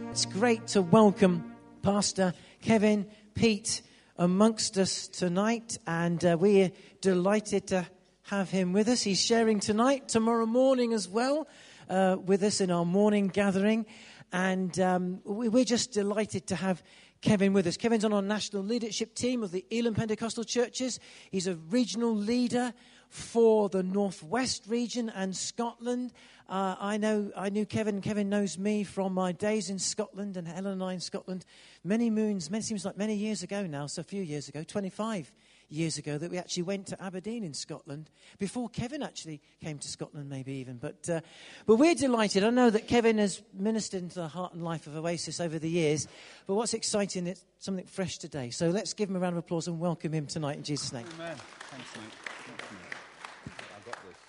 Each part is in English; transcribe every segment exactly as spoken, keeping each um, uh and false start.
It's great to welcome Pastor Kevin Pete amongst us tonight, and uh, we're delighted to have him with us. He's sharing tonight, tomorrow morning as well, uh, with us in our morning gathering, and um, we, we're just delighted to have Kevin with us. Kevin's on our national leadership team of the Elim Pentecostal Churches. He's a regional leader for the Northwest region and Scotland. Uh, I know, I knew Kevin. Kevin knows me from my days in Scotland, and Helen and I in Scotland many moons, many, seems like many years ago now, so a few years ago, twenty-five years ago, that we actually went to Aberdeen in Scotland, before Kevin actually came to Scotland, maybe even. But uh, but we're delighted. I know that Kevin has ministered into the heart and life of Oasis over the years, but what's exciting, it's something fresh today. So let's give him a round of applause and welcome him tonight in Jesus' name. Amen. Thanks, mate. Thanks, mate. I got this.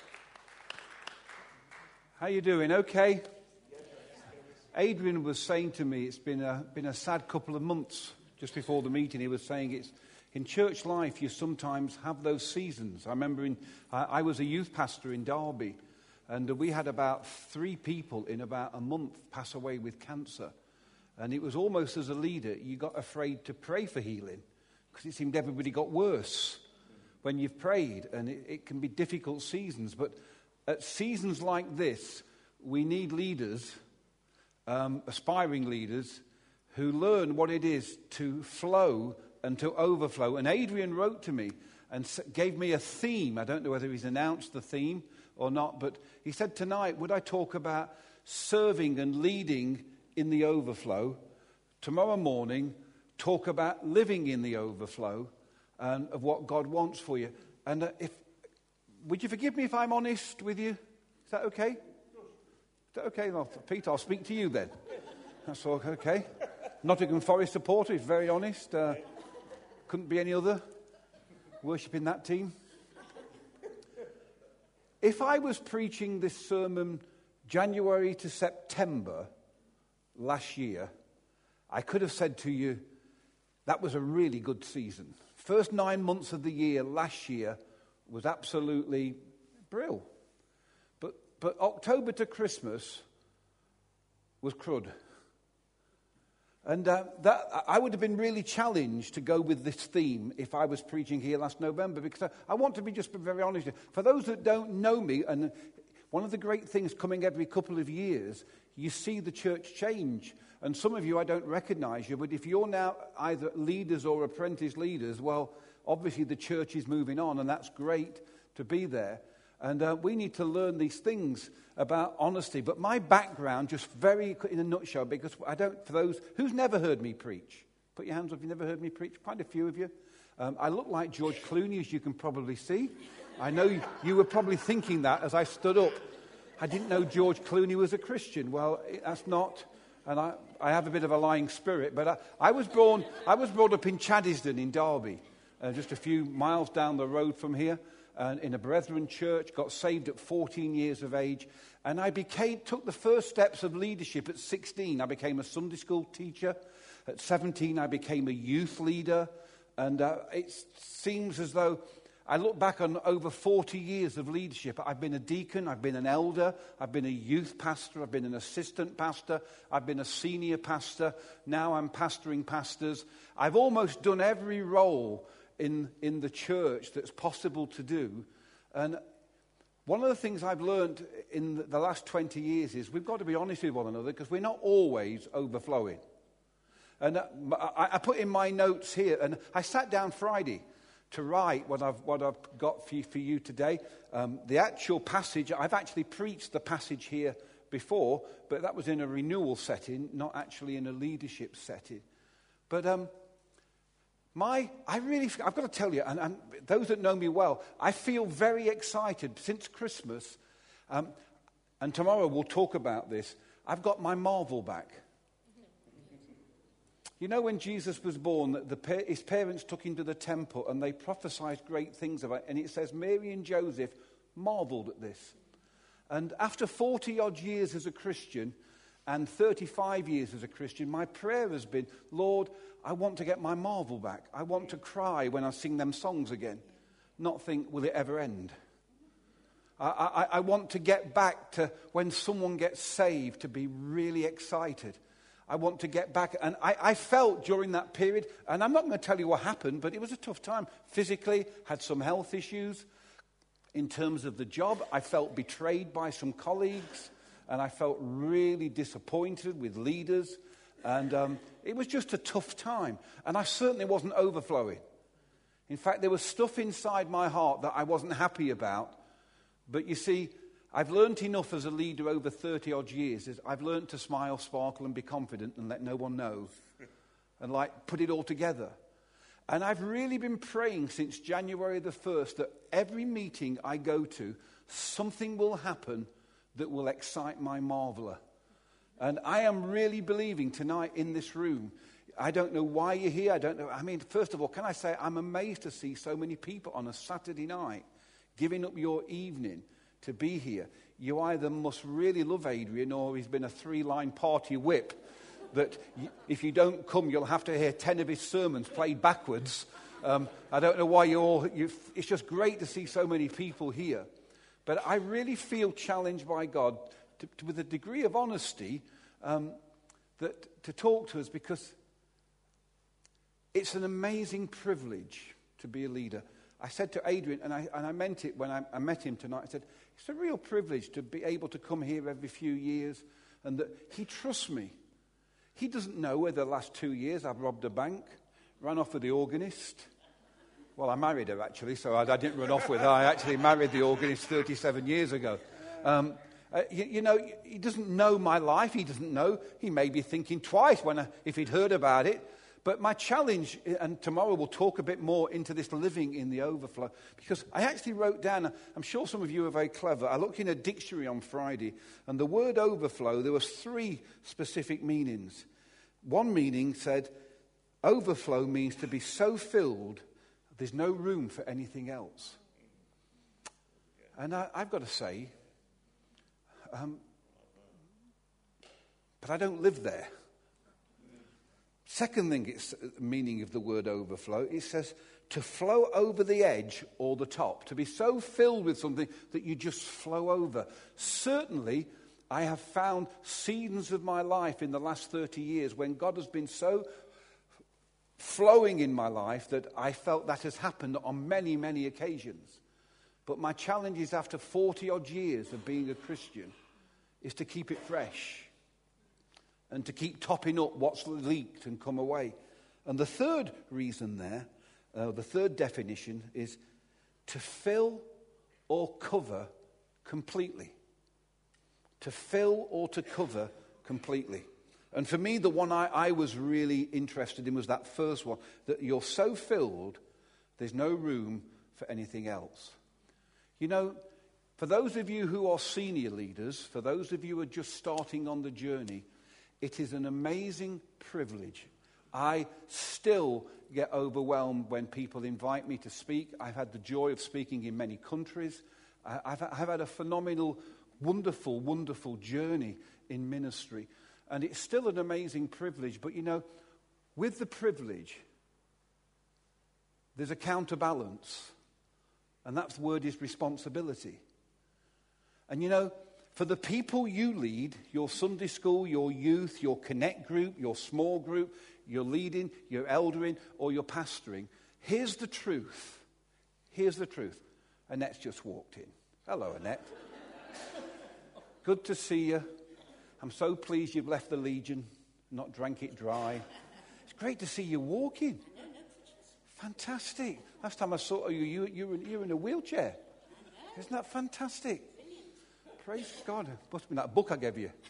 How you doing? Okay? Adrian was saying to me, it's been a been a sad couple of months. Just before the meeting, he was saying it's in church life, you sometimes have those seasons. I remember in, I, I was a youth pastor in Derby, and we had about three people in about a month pass away with cancer. And it was almost as a leader, you got afraid to pray for healing, because it seemed everybody got worse when you've prayed, and it, it can be difficult seasons. But at seasons like this, we need leaders, um, aspiring leaders, who learn what it is to flow and to overflow. And Adrian wrote to me and gave me a theme. I don't know whether he's announced the theme or not, but he said tonight, would I talk about serving and leading in the overflow? Tomorrow morning, talk about living in the overflow and of what God wants for you. And uh, if would you forgive me if I'm honest with you? Is that okay? Is that okay? Well, Pete, I'll speak to you then. That's all okay. Nottingham Forest supporter, he's very honest. Uh, couldn't be any other. Worshipping that team. If I was preaching this sermon January to September last year, I could have said to you, that was a really good season. First nine months of the year last year was absolutely brilliant. But, but October to Christmas was crud. And uh, that, I would have been really challenged to go with this theme if I was preaching here last November, because I, I want to be just very honest. For those that don't know me, and one of the great things coming every couple of years, you see the church change. And some of you, I don't recognize you, but if you're now either leaders or apprentice leaders, well, obviously the church is moving on, and that's great to be there. And uh, we need to learn these things about honesty. But my background, just very in a nutshell, because I don't, for those who's never heard me preach, put your hands up if you've never heard me preach, quite a few of you. Um, I look like George Clooney, as you can probably see. I know you, you were probably thinking that as I stood up. I didn't know George Clooney was a Christian. Well, that's not, and I, I have a bit of a lying spirit, but I, I was born, I was brought up in Chaddisden in Derby, uh, just a few miles down the road from here. Uh, in a Brethren church, got saved at fourteen years of age, and I became took the first steps of leadership at sixteen. I became a Sunday school teacher. At seventeen, I became a youth leader, and uh, it seems as though I look back on over forty years of leadership. I've been a deacon, I've been an elder, I've been a youth pastor, I've been an assistant pastor, I've been a senior pastor, now I'm pastoring pastors. I've almost done every role in in the church that's possible to do. And one of the things I've learned in the last twenty years is we've got to be honest with one another, because we're not always overflowing. And I, I put in my notes here, and I sat down Friday to write what I've what I've got for you, for you today. Um, the actual passage, I've actually preached the passage here before, but that was in a renewal setting, not actually in a leadership setting. But um My, I really, I've got to tell you, and, and those that know me well, I feel very excited since Christmas, um, and tomorrow we'll talk about this. I've got my marvel back. You know, when Jesus was born, the, the, his parents took him to the temple and they prophesied great things about it. And it says Mary and Joseph marveled at this. And after forty odd years as a Christian and thirty-five years as a Christian, my prayer has been, Lord, I want to get my marvel back. I want to cry when I sing them songs again, not think, will it ever end? I, I, I want to get back to when someone gets saved to be really excited. I want to get back. And I, I felt during that period, and I'm not going to tell you what happened, but it was a tough time. Physically, had some health issues. In terms of the job, I felt betrayed by some colleagues, and I felt really disappointed with leaders. And um, it was just a tough time. And I certainly wasn't overflowing. In fact, there was stuff inside my heart that I wasn't happy about. But you see, I've learnt enough as a leader over thirty odd years. Is I've learnt to smile, sparkle, and be confident and let no one know. And like put it all together. And I've really been praying since January the first that every meeting I go to, something will happen that will excite my marveler. And I am really believing tonight in this room. I don't know why you're here. I don't know. I mean, first of all, can I say I'm amazed to see so many people on a Saturday night giving up your evening to be here. You either must really love Adrian or he's been a three-line party whip that if you don't come, you'll have to hear ten of his sermons played backwards. Um, I don't know why you're all... You, it's just great to see so many people here. But I really feel challenged by God to, to, with a degree of honesty um, that to talk to us, because it's an amazing privilege to be a leader. I said to Adrian, and I, and I meant it when I, I met him tonight, I said, it's a real privilege to be able to come here every few years, and that he trusts me. He doesn't know whether the last two years I've robbed a bank, ran off with the organist. Well, I married her, actually, so I, I didn't run off with her. I actually married the organist thirty-seven years ago. Um, uh, you, you know, he doesn't know my life. He doesn't know. He may be thinking twice when I, if he'd heard about it. But my challenge, and tomorrow we'll talk a bit more into this living in the overflow, because I actually wrote down, I'm sure some of you are very clever, I looked in a dictionary on Friday, and the word overflow, there was three specific meanings. One meaning said, overflow means to be so filled, there's no room for anything else. And I, I've got to say, um, but I don't live there. Second thing, it's meaning of the word overflow, it says to flow over the edge or the top, to be so filled with something that you just flow over. Certainly, I have found seasons of my life in the last thirty years when God has been so flowing in my life that I felt that has happened on many, many occasions. But my challenge is, after forty odd years of being a Christian, is to keep it fresh. And to keep topping up what's leaked and come away. And the third reason there, uh, the third definition is to fill or cover completely. To fill or to cover completely. And for me, the one I, I was really interested in was that first one. That you're so filled, there's no room for anything else. You know, for those of you who are senior leaders, for those of you who are just starting on the journey, it is an amazing privilege. I still get overwhelmed when people invite me to speak. I've had the joy of speaking in many countries. I've, I've had a phenomenal, wonderful, wonderful journey in ministry. And it's still an amazing privilege. But you know, with the privilege, there's a counterbalance. And that word is responsibility. And you know, for the people you lead, your Sunday school, your youth, your connect group, your small group, your leading, your eldering, or your pastoring, here's the truth. Here's the truth. Annette's just walked in. Hello, Annette. Good to see you. I'm so pleased you've left the Legion, not drank it dry. It's great to see you walking. Fantastic. Last time I saw you, you, you, were, you were in a wheelchair. Isn't that fantastic? Praise God. It must have been that book I gave you.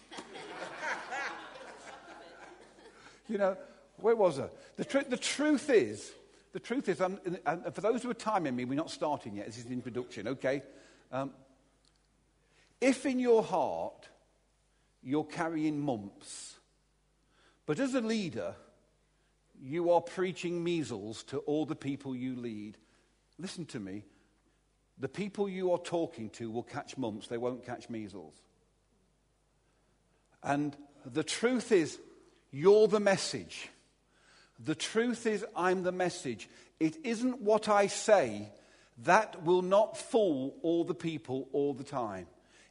You know, where was I? The, tr- the truth is, the truth is, I'm, and for those who are timing me, we're not starting yet. This is the introduction, okay? Um, if in your heart you're carrying mumps, but as a leader, you are preaching measles to all the people you lead, listen to me. The people you are talking to will catch mumps. They won't catch measles. And the truth is, you're the message. The truth is, I'm the message. It isn't what I say that will not fool all the people all the time.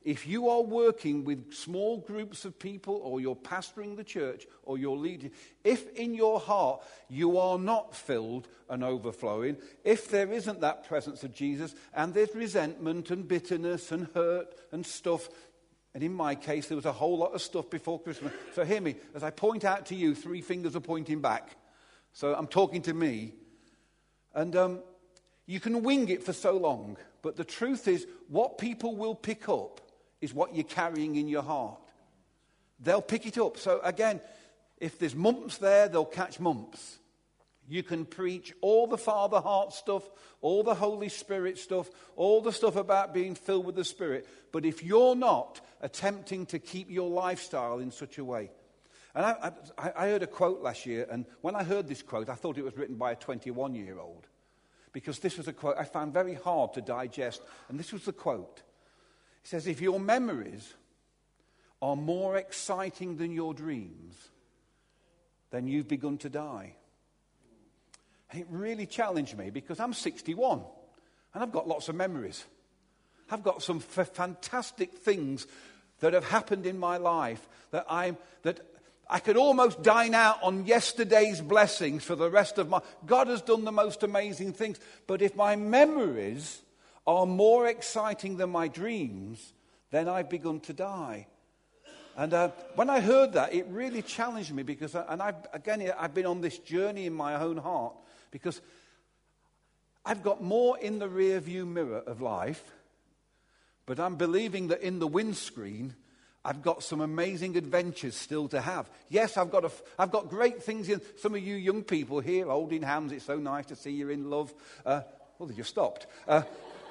if you are working with small groups of people, or you're pastoring the church, or you're leading, if in your heart you are not filled and overflowing, if there isn't that presence of Jesus, and there's resentment and bitterness and hurt and stuff, and in my case there was a whole lot of stuff before Christmas. So hear me, as I point out to you, three fingers are pointing back. So I'm talking to me. And um, you can wing it for so long, but the truth is, what people will pick up is what you're carrying in your heart. They'll pick it up. So again, if there's mumps there, they'll catch mumps. You can preach all the Father heart stuff, all the Holy Spirit stuff, all the stuff about being filled with the Spirit, but if you're not attempting to keep your lifestyle in such a way. And I, I, I heard a quote last year, and when I heard this quote, I thought it was written by a twenty-one-year-old, because this was a quote I found very hard to digest, and this was the quote. It says, if your memories are more exciting than your dreams, then you've begun to die. And it really challenged me, because I'm sixty-one, and I've got lots of memories. I've got some f- fantastic things that have happened in my life that I'm that I could almost dine out on yesterday's blessings for the rest of my... God has done the most amazing things. But if my memories are more exciting than my dreams, then I've begun to die. And uh, when I heard that, it really challenged me, because, I, and I've, again, I've been on this journey in my own heart, because I've got more in the rear view mirror of life, but I'm believing that in the windscreen, I've got some amazing adventures still to have. Yes, I've got a, I've got great things in. Some of you young people here holding hands, it's so nice to see you're in love. Uh, well, they just stopped. Uh,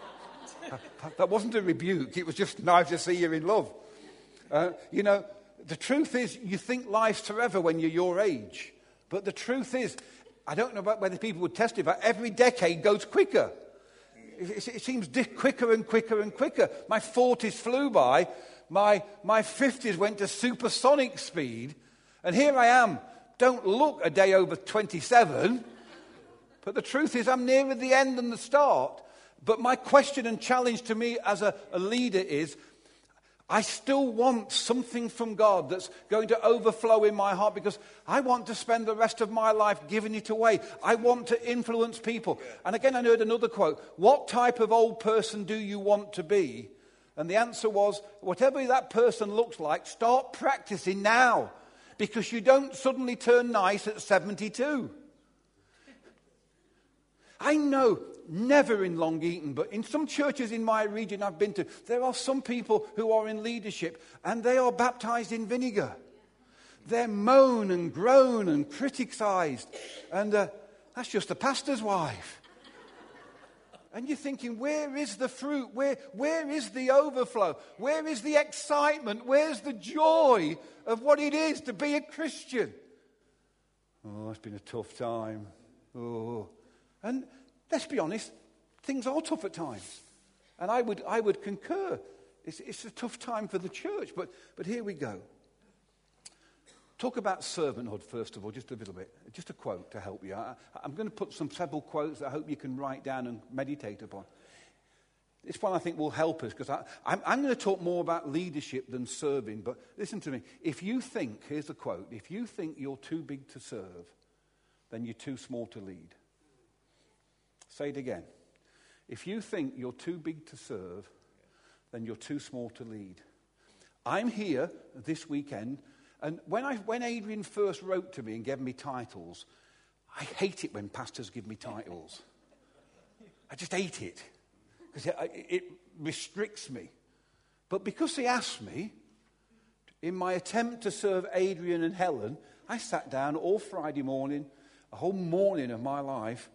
that wasn't a rebuke. It was just nice to see you're in love. Uh, you know, the truth is, you think life's forever when you're your age. But the truth is, I don't know about whether people would testify, every decade goes quicker. It, it seems di- quicker and quicker and quicker. My forties flew by. My, my fifties went to supersonic speed. And here I am. Don't look a day over twenty-seven. But the truth is, I'm nearer the end than the start. But my question and challenge to me as a, a leader is, I still want something from God that's going to overflow in my heart, because I want to spend the rest of my life giving it away. I want to influence people. And again, I heard another quote. What type of old person do you want to be? And the answer was, whatever that person looks like, start practicing now, because you don't suddenly turn nice at seventy-two. I know, never in Long Eaton, but in some churches in my region I've been to, there are some people who are in leadership and they are baptized in vinegar. They're moan and groan and criticized. And uh, that's just the pastor's wife. And you're thinking, where is the fruit? Where, where is the overflow? Where is the excitement? Where's the joy of what it is to be a Christian? Oh, it's been a tough time. Oh. And let's be honest, things are tough at times. And I would I would concur. It's, it's a tough time for the church, but, but here we go. Talk about servanthood, first of all, just a little bit. Just a quote to help you. I, I'm going to put some several quotes that I hope you can write down and meditate upon. This one I think will help us, because I'm, I'm going to talk more about leadership than serving. But listen to me. If you think, here's the quote, if you think you're too big to serve, then you're too small to lead. Say it again. If you think you're too big to serve, then you're too small to lead. I'm here this weekend, and when I when Adrian first wrote to me and gave me titles, I hate it when pastors give me titles. I just hate it, because it, it restricts me. But because he asked me, in my attempt to serve Adrian and Helen, I sat down all Friday morning, a whole morning of my life,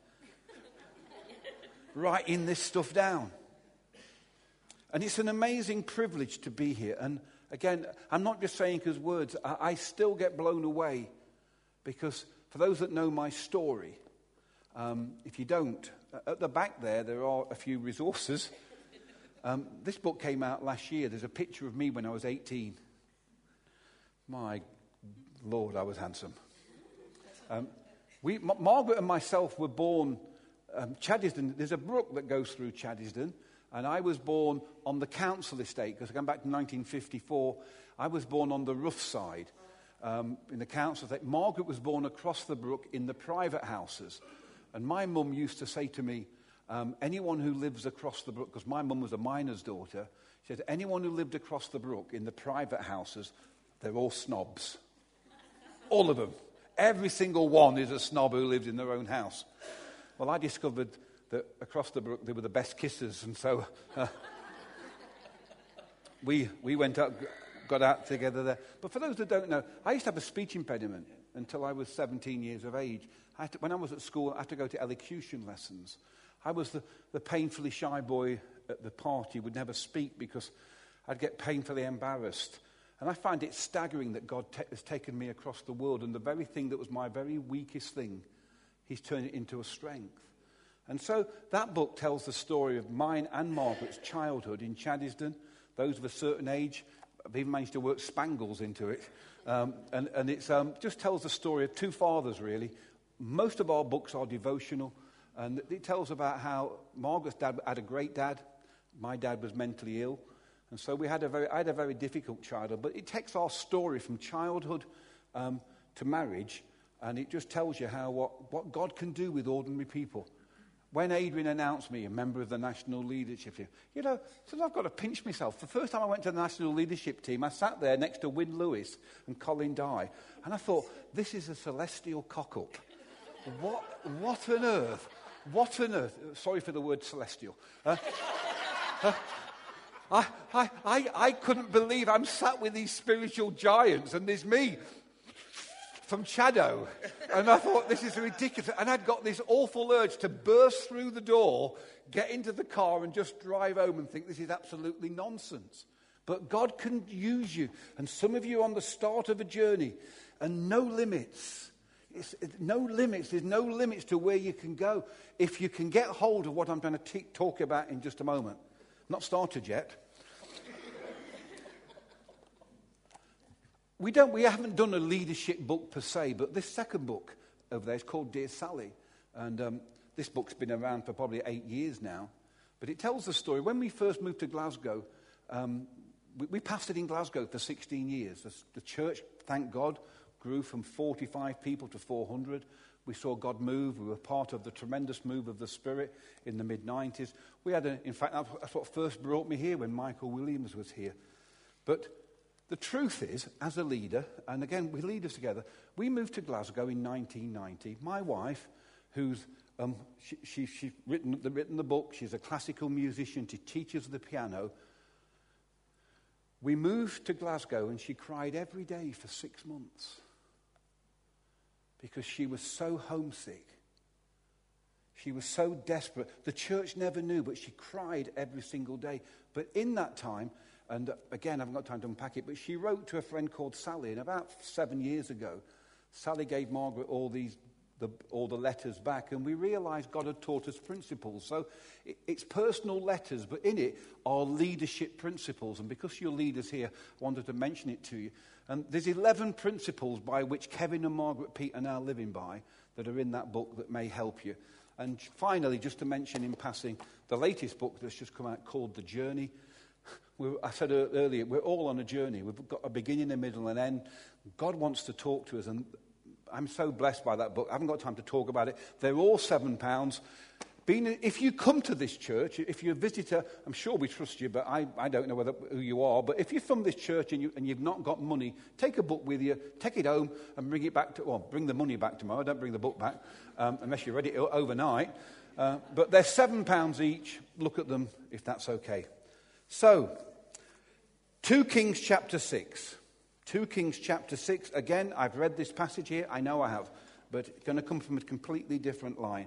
writing this stuff down. And it's an amazing privilege to be here. And again, I'm not just saying because words, I, I still get blown away, because for those that know my story, um, if you don't, at the back there, there are a few resources. Um, this book came out last year. There's a picture of me when I was eighteen. My Lord, I was handsome. Um, we, M- Margaret and myself were born Um, Chaddisden, there's a brook that goes through Chaddisden, And I was born on the council estate, because going back to nineteen fifty-four, I was born on the rough side um, in the council estate. Margaret was born across the brook in the private houses. And my mum used to say to me, um, anyone who lives across the brook, because my mum was a miner's daughter, she said, anyone who lived across the brook in the private houses, they're all snobs. All of them. Every single one is a snob who lives in their own house. Well, I discovered that across the brook they were the best kissers, and so uh, we we went out, got out together there. But for those that don't know, I used to have a speech impediment until I was seventeen years of age. I had to, when I was at school, I had to go to elocution lessons. I was the, the painfully shy boy at the party, would never speak because I'd get painfully embarrassed. And I find it staggering that God te- has taken me across the world, and the very thing that was my very weakest thing, he's turned it into a strength. And so that book tells the story of mine and Margaret's childhood in Chaddisden. Those of a certain age, I've even managed to work Spangles into it. Um, and and it um, just tells the story of two fathers, really. Most of our books are devotional. And it tells about how Margaret's dad had a great dad. My dad was mentally ill. And so we had a very, I had a very difficult childhood. But it takes our story from childhood um, to marriage. And it just tells you how what, what God can do with ordinary people. When Adrian announced me a member of the national leadership team, you know, so I've got to pinch myself. The first time I went to the national leadership team, I sat there next to Wyn Lewis and Colin Dye, and I thought, this is a celestial cock-up. What, what on earth? What on earth? Sorry for the word celestial. Uh, uh, I, I, I, I couldn't believe I'm sat with these spiritual giants, and there's me from Chaddo, and I thought, this is ridiculous. And I'd got this awful urge to burst through the door, get into the car and just drive home and think this is absolutely nonsense. But God can use you, and some of you are on the start of a journey, and no limits. It's, it, no limits. There's no limits to where you can go. If you can get hold of what I'm going to t- talk about in just a moment. Not started yet. We don't. We haven't done a leadership book per se, but this second book over there is called Dear Sally, and um, this book's been around for probably eight years now. But it tells the story. When we first moved to Glasgow, um, we, we pastored in Glasgow for sixteen years. The, the church, thank God, grew from forty-five people to four hundred. We saw God move. We were part of the tremendous move of the Spirit in the mid nineties. We had, a, in fact, that's what first brought me here when Michael Williams was here. But the truth is, as a leader, and again, we leaders together, we moved to Glasgow in nineteen ninety. My wife, who's um, she, she, she's written the, written the book, she's a classical musician, she teaches the piano. We moved to Glasgow and she cried every day for six months because she was so homesick. She was so desperate. The church never knew, but she cried every single day. But in that time, and again, I haven't got time to unpack it, but she wrote to a friend called Sally, and about seven years ago, Sally gave Margaret all these, the, all the letters back, and we realised God had taught us principles. So it, it's personal letters, but in it are leadership principles, and because you're leaders here, I wanted to mention it to you. And there's eleven principles by which Kevin and Margaret Pete are now living by that are in that book that may help you. And finally, just to mention in passing, the latest book that's just come out called The Journey. We're, I said earlier, we're all on a journey. We've got a beginning, a middle, and end. God wants to talk to us, and I'm so blessed by that book. I haven't got time to talk about it. They're all seven pounds. Being, if you come to this church, if you're a visitor, I'm sure we trust you, but I, I don't know whether, who you are. But if you're from this church and, you, and you've not got money, take a book with you, take it home, and bring it back to, well, bring the money back tomorrow. Don't bring the book back, um, unless you read it overnight. Uh, but they're seven pounds each. Look at them, if that's okay. So, Second Kings chapter six. Second Kings chapter six. Again, I've read this passage here. I know I have. But it's going to come from a completely different line.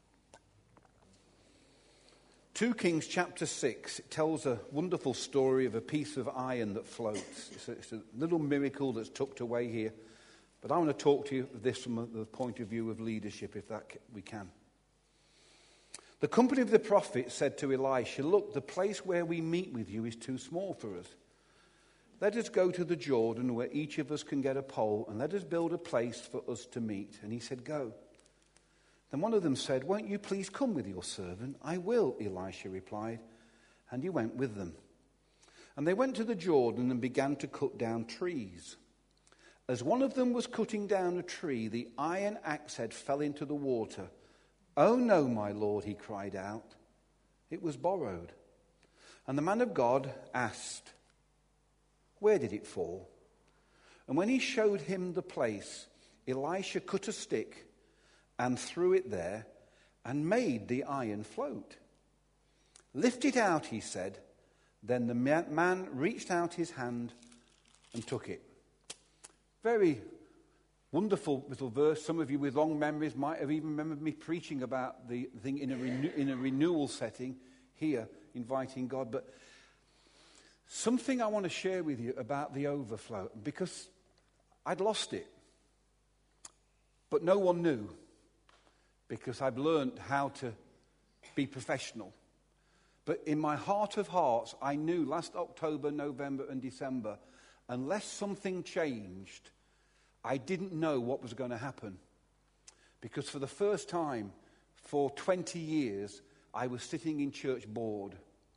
Second Kings chapter six. It tells a wonderful story of a piece of iron that floats. It's a, it's a little miracle that's tucked away here. But I want to talk to you of this from the point of view of leadership, if that we can. The company of the prophets said to Elisha, "Look, the place where we meet with you is too small for us. Let us go to the Jordan where each of us can get a pole, and let us build a place for us to meet." And he said, "Go." Then one of them said, "Won't you please come with your servant?" "I will," Elisha replied. And he went with them. And they went to the Jordan and began to cut down trees. As one of them was cutting down a tree, the iron axe head fell into the water. "Oh no, my lord," he cried out. It was borrowed. And the man of God asked, "Where did it fall?" And when he showed him the place, Elisha cut a stick and threw it there and made the iron float. "Lift it out," he said. Then the man reached out his hand and took it. Very wonderful little verse. Some of you with long memories might have even remembered me preaching about the thing in a, renew, in a renewal setting here, inviting God. But something I want to share with you about the overflow, because I'd lost it. But no one knew, because I've learned how to be professional. But in my heart of hearts, I knew last October, November and December, unless something changed, I didn't know what was going to happen. Because for the first time for twenty years, I was sitting in church bored.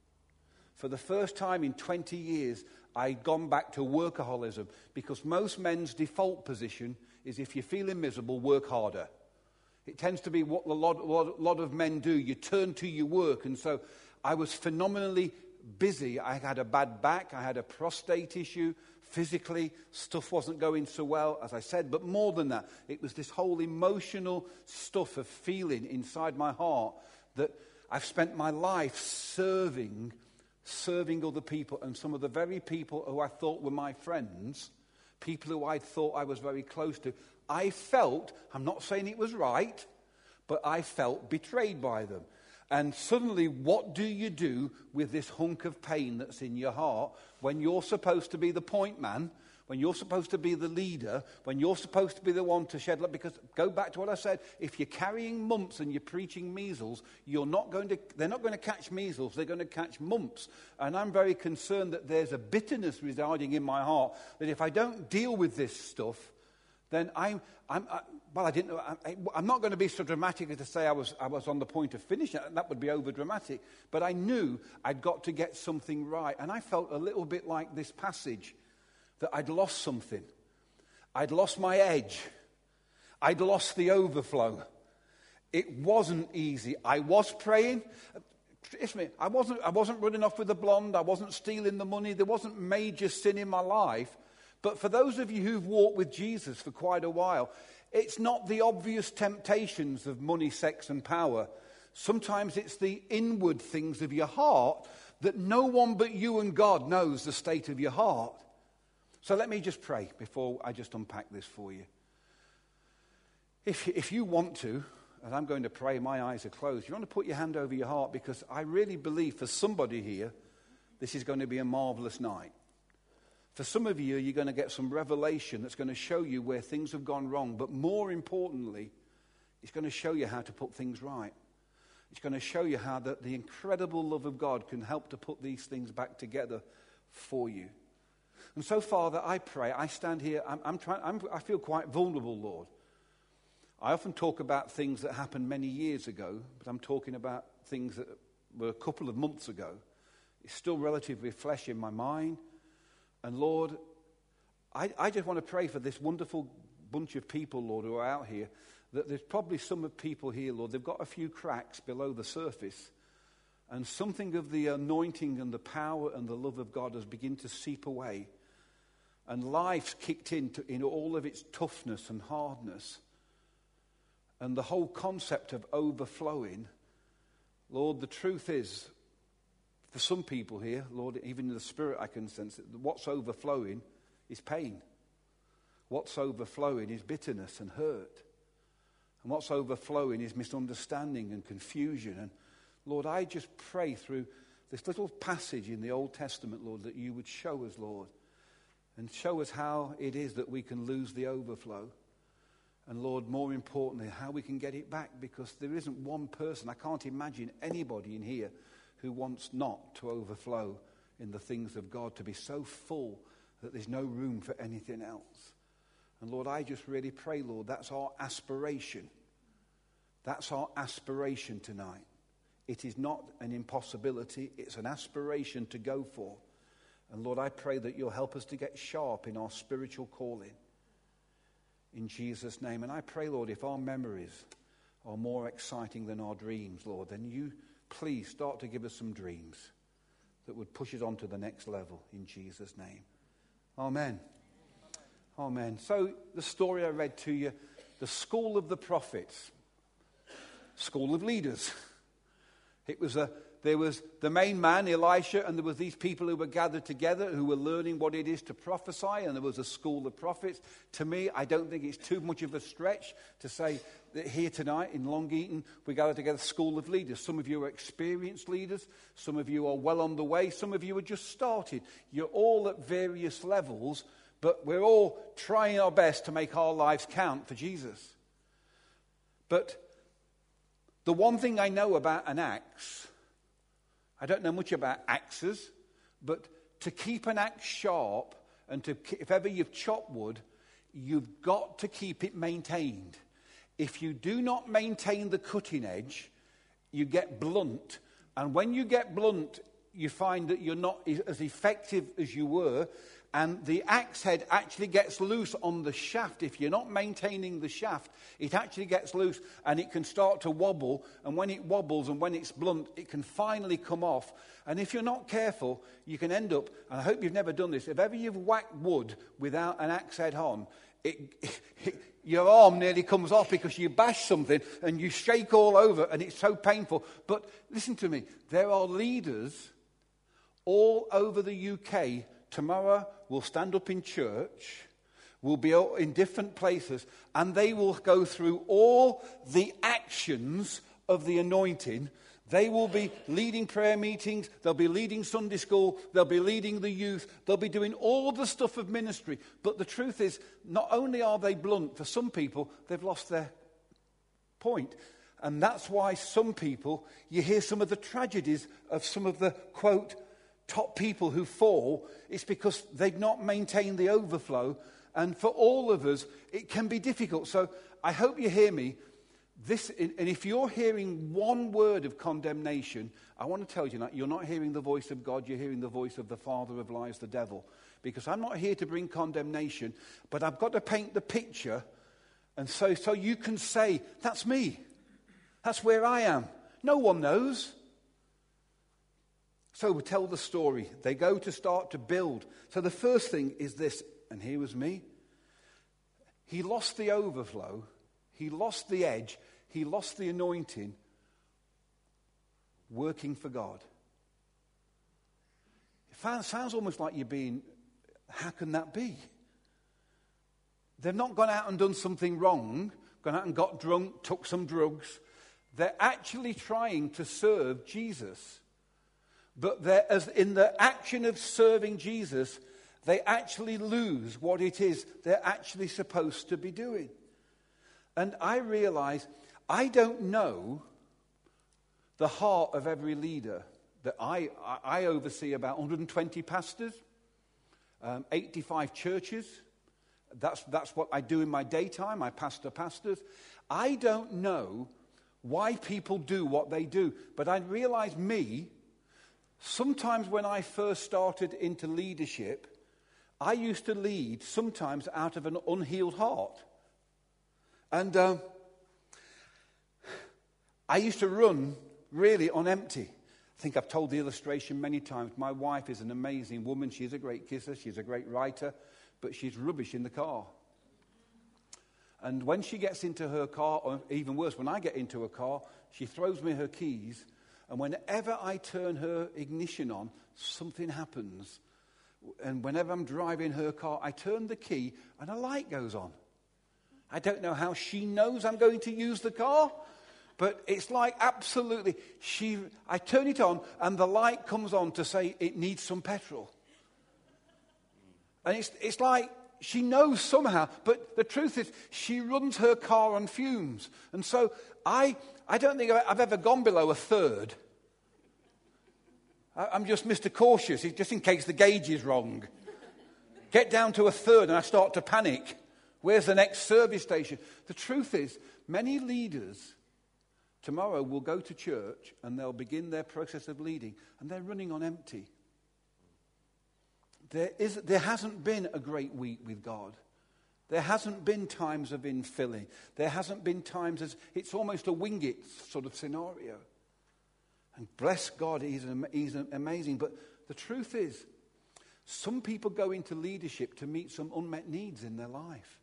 For the first time in twenty years, I'd gone back to workaholism. Because most men's default position is, if you're feeling miserable, work harder. It tends to be what a lot, lot, lot of men do. You turn to your work. And so I was phenomenally busy. I had a bad back. I had a prostate issue. Physically, stuff wasn't going so well, as I said. But more than that, it was this whole emotional stuff of feeling inside my heart that I've spent my life serving, serving other people. And some of the very people who I thought were my friends, people who I thought I was very close to, I felt, I'm not saying it was right, but I felt betrayed by them. And suddenly, what do you do with this hunk of pain that's in your heart when you're supposed to be the point man, when you're supposed to be the leader, when you're supposed to be the one to shed light? Because, go back to what I said, if you're carrying mumps and you're preaching measles, you're not going to, they're not going to catch measles, they're going to catch mumps. And I'm very concerned that there's a bitterness residing in my heart that if I don't deal with this stuff, then I'm, I'm I, well, I didn't know, I, I'm not going to be so dramatic as to say I was, I was on the point of finishing. That would be over dramatic. But I knew I'd got to get something right. And I felt a little bit like this passage, that I'd lost something. I'd lost my edge. I'd lost the overflow. It wasn't easy. I was praying. Trust me, I wasn't, I wasn't running off with the blonde. I wasn't stealing the money. There wasn't major sin in my life. But for those of you who've walked with Jesus for quite a while, it's not the obvious temptations of money, sex, and power. Sometimes it's the inward things of your heart that no one but you and God knows the state of your heart. So let me just pray before I just unpack this for you. If, if you want to, and I'm going to pray, my eyes are closed, you want to put your hand over your heart, because I really believe for somebody here, this is going to be a marvelous night. For some of you, you're going to get some revelation that's going to show you where things have gone wrong. But more importantly, it's going to show you how to put things right. It's going to show you how that the incredible love of God can help to put these things back together for you. And so, Father, I pray, I stand here, I'm, I'm trying, I'm, I feel quite vulnerable, Lord. I often talk about things that happened many years ago, but I'm talking about things that were a couple of months ago. It's still relatively fresh in my mind. And Lord, I, I just want to pray for this wonderful bunch of people, Lord, who are out here, that there's probably some of people here, Lord, they've got a few cracks below the surface, and something of the anointing and the power and the love of God has begun to seep away, and life's kicked into in all of its toughness and hardness, and the whole concept of overflowing. Lord, the truth is, for some people here, Lord, even in the spirit I can sense that what's overflowing is pain. What's overflowing is bitterness and hurt. And what's overflowing is misunderstanding and confusion. And Lord, I just pray through this little passage in the Old Testament, Lord, that you would show us, Lord, and show us how it is that we can lose the overflow. And Lord, more importantly, how we can get it back, because there isn't one person, I can't imagine anybody in here who wants not to overflow in the things of God, to be so full that there's no room for anything else. And Lord, I just really pray, Lord, that's our aspiration. That's our aspiration tonight. It is not an impossibility. It's an aspiration to go for. And Lord, I pray that you'll help us to get sharp in our spiritual calling. In Jesus' name. And I pray, Lord, if our memories are more exciting than our dreams, Lord, then you please start to give us some dreams that would push us on to the next level. In Jesus' name. Amen. Amen. So the story I read to you, the school of the prophets, school of leaders. It was a, there was the main man, Elisha, and there was these people who were gathered together who were learning what it is to prophesy, and there was a school of prophets. To me, I don't think it's too much of a stretch to say that here tonight in Long Eaton, we gather together, school of leaders. Some of you are experienced leaders. Some of you are well on the way. Some of you are just started. You're all at various levels, but we're all trying our best to make our lives count for Jesus. But the one thing I know about an axe, I don't know much about axes, but to keep an axe sharp and to, if ever you've chopped wood, you've got to keep it maintained. If you do not maintain the cutting edge, you get blunt. And when you get blunt, you find that you're not as effective as you were. And the axe head actually gets loose on the shaft. If you're not maintaining the shaft, it actually gets loose and it can start to wobble. And when it wobbles and when it's blunt, it can finally come off. And if you're not careful, you can end up, and I hope you've never done this, if ever you've whacked wood without an axe head on, it, it, your arm nearly comes off because you bash something and you shake all over and it's so painful. But listen to me, there are leaders all over the U K tomorrow will stand up in church, will be in different places, and they will go through all the actions of the anointing. They will be leading prayer meetings, they'll be leading Sunday school, they'll be leading the youth, they'll be doing all the stuff of ministry. But the truth is, not only are they blunt, for some people, they've lost their point. And that's why some people, you hear some of the tragedies of some of the, quote, top people who fall. It's because they've not maintained the overflow. And for all of us, it can be difficult. So I hope you hear me. This, and if you're hearing one word of condemnation, I want to tell you that you're not hearing the voice of God, you're hearing the voice of the father of lies, the devil. Because I'm not here to bring condemnation, but I've got to paint the picture. And so, so you can say, that's me. That's where I am. No one knows. So we tell the story. They go to start to build. So the first thing is this, and here was me. He lost the overflow. He lost the edge. He lost the anointing working for God. It sounds almost like you're being, how can that be? They've not gone out and done something wrong, gone out and got drunk, took some drugs. They're actually trying to serve Jesus. But as in the action of serving Jesus, they actually lose what it is they're actually supposed to be doing. And I realize I don't know the heart of every leader. That I, I oversee about one hundred twenty pastors, um, eighty-five churches. That's, that's what I do in my daytime. I pastor pastors. I don't know why people do what they do. But I realize me, sometimes when I first started into leadership, I used to lead sometimes out of an unhealed heart. And uh, I used to run really on empty. I think I've told the illustration many times. My wife is an amazing woman. She's a great kisser. She's a great writer. But she's rubbish in the car. And when she gets into her car, or even worse, when I get into a car, she throws me her keys. And whenever I turn her ignition on, something happens. And whenever I'm driving her car, I turn the key and a light goes on. I don't know how she knows I'm going to use the car, but it's like absolutely, she. I turn it on and the light comes on to say it needs some petrol. And it's it's like she knows somehow, but the truth is she runs her car on fumes. And so I, I don't think I've ever gone below a third. I'm just Mister Cautious, just in case the gauge is wrong. Get down to a third and I start to panic. Where's the next service station? The truth is, many leaders tomorrow will go to church and they'll begin their process of leading, and they're running on empty. There is, there hasn't been a great week with God. There hasn't been times of infilling. There hasn't been times as it's almost a wing it sort of scenario. And bless God, he's, an, he's an amazing. But the truth is, some people go into leadership to meet some unmet needs in their life.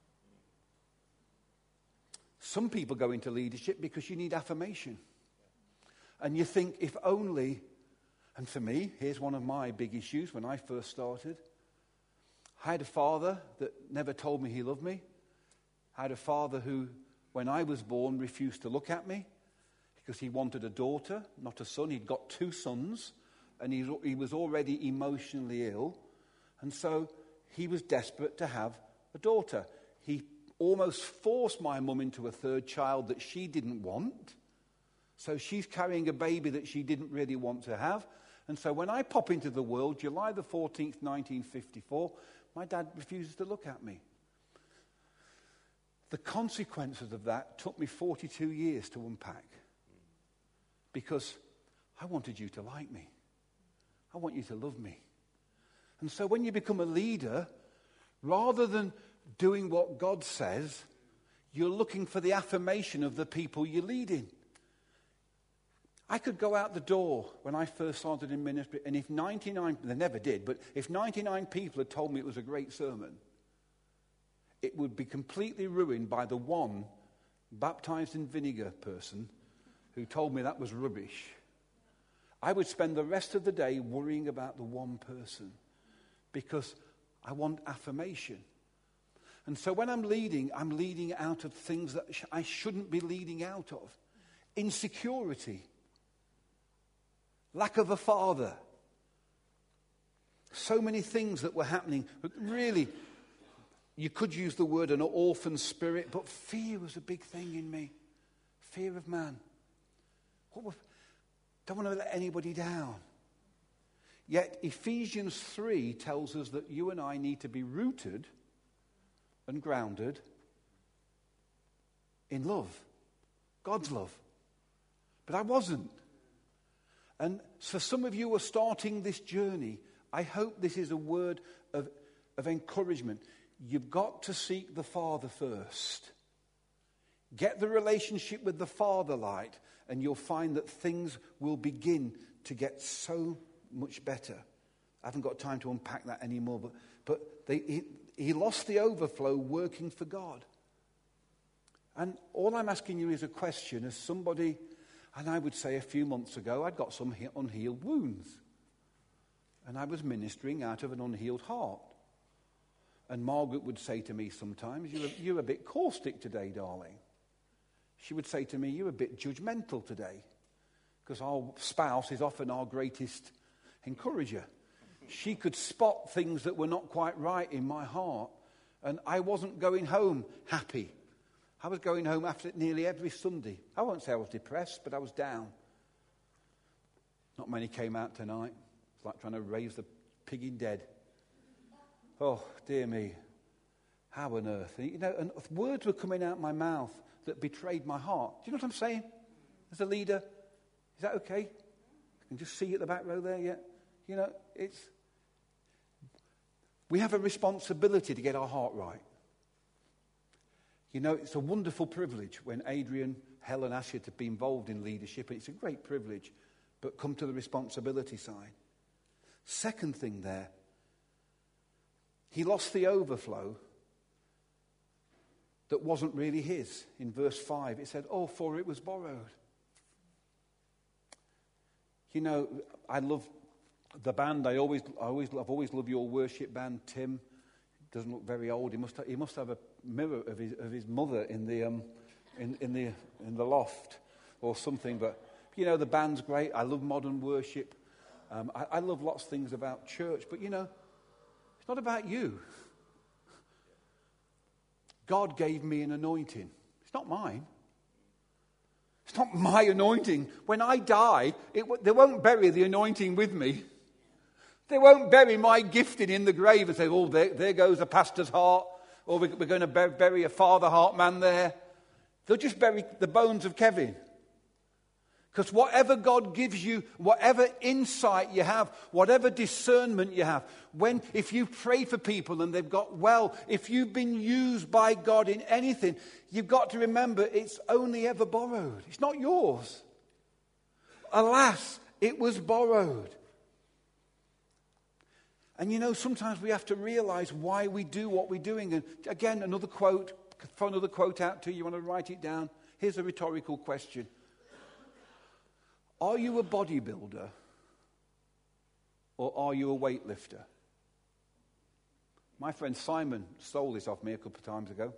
Some people go into leadership because you need affirmation. And you think, if only... And for me, here's one of my big issues when I first started. I had a father that never told me he loved me. I had a father who, when I was born, refused to look at me because he wanted a daughter, not a son. He'd got two sons, and he, he was already emotionally ill. And so he was desperate to have a daughter. He almost forced my mum into a third child that she didn't want. So she's carrying a baby that she didn't really want to have. And so when I pop into the world, July the fourteenth, nineteen fifty-four, my dad refuses to look at me. The consequences of that took me forty-two years to unpack. Because I wanted you to like me. I want you to love me. And so when you become a leader, rather than doing what God says, you're looking for the affirmation of the people you're leading. I could go out the door when I first started in ministry, and if ninety-nine, they never did, but if ninety-nine people had told me it was a great sermon, it would be completely ruined by the one baptized in vinegar person who told me that was rubbish. I would spend the rest of the day worrying about the one person because I want affirmation. And so when I'm leading, I'm leading out of things that I shouldn't be leading out of. Insecurity. Lack of a father. So many things that were happening. But really, you could use the word an orphan spirit, but fear was a big thing in me. Fear of man. What was, don't want to let anybody down. Yet Ephesians three tells us that you and I need to be rooted and grounded in love. God's love. But I wasn't. And for some of you who are starting this journey, I hope this is a word of, of encouragement. You've got to seek the Father first. Get the relationship with the Father right, and you'll find that things will begin to get so much better. I haven't got time to unpack that anymore, but, but they, he, he lost the overflow working for God. And all I'm asking you is a question as somebody... And I would say a few months ago, I'd got some unhealed wounds. And I was ministering out of an unhealed heart. And Margaret would say to me sometimes, you're a, you're a bit caustic today, darling. She would say to me, you're a bit judgmental today. Because our spouse is often our greatest encourager. She could spot things that were not quite right in my heart. And I wasn't going home happy. I was going home after nearly every Sunday. I won't say I was depressed, but I was down. Not many came out tonight. It's like trying to raise the pig in dead. Oh, dear me. How on earth? And, you know, and words were coming out my mouth that betrayed my heart. Do you know what I'm saying? As a leader, is that okay? I can just see you at the back row there, yeah? You know, it's... We have a responsibility to get our heart right. You know, it's a wonderful privilege when Adrian, Helen ask you to be involved in leadership, and it's a great privilege, but come to the responsibility side. Second thing there, he lost the overflow that wasn't really his. In verse five, it said, oh, for it was borrowed. You know, I love the band. I always, I always, I've always loved your worship band, Tim. Doesn't look very old. He must have, he must have a mirror of his of his mother in the um in, in the in the loft or something. But you know, the band's great. I love modern worship. Um, I, I love lots of things about church. But you know, it's not about you. God gave me an anointing. It's not mine. It's not my anointing. When I die, it, they won't bury the anointing with me. They won't bury my gifting in the grave and say, oh, there, there goes a pastor's heart, or we're, we're going to bury a father heart man there. They'll just bury the bones of Kevin. Because whatever God gives you, whatever insight you have, whatever discernment you have, when if you pray for people and they've got well, if you've been used by God in anything, you've got to remember it's only ever borrowed. It's not yours. Alas, it was borrowed. And you know, sometimes we have to realize why we do what we're doing. And again, another quote, throw another quote out to you. You want to write it down? Here's a rhetorical question. Are you a bodybuilder or are you a weightlifter? My friend Simon stole this off me a couple of times ago.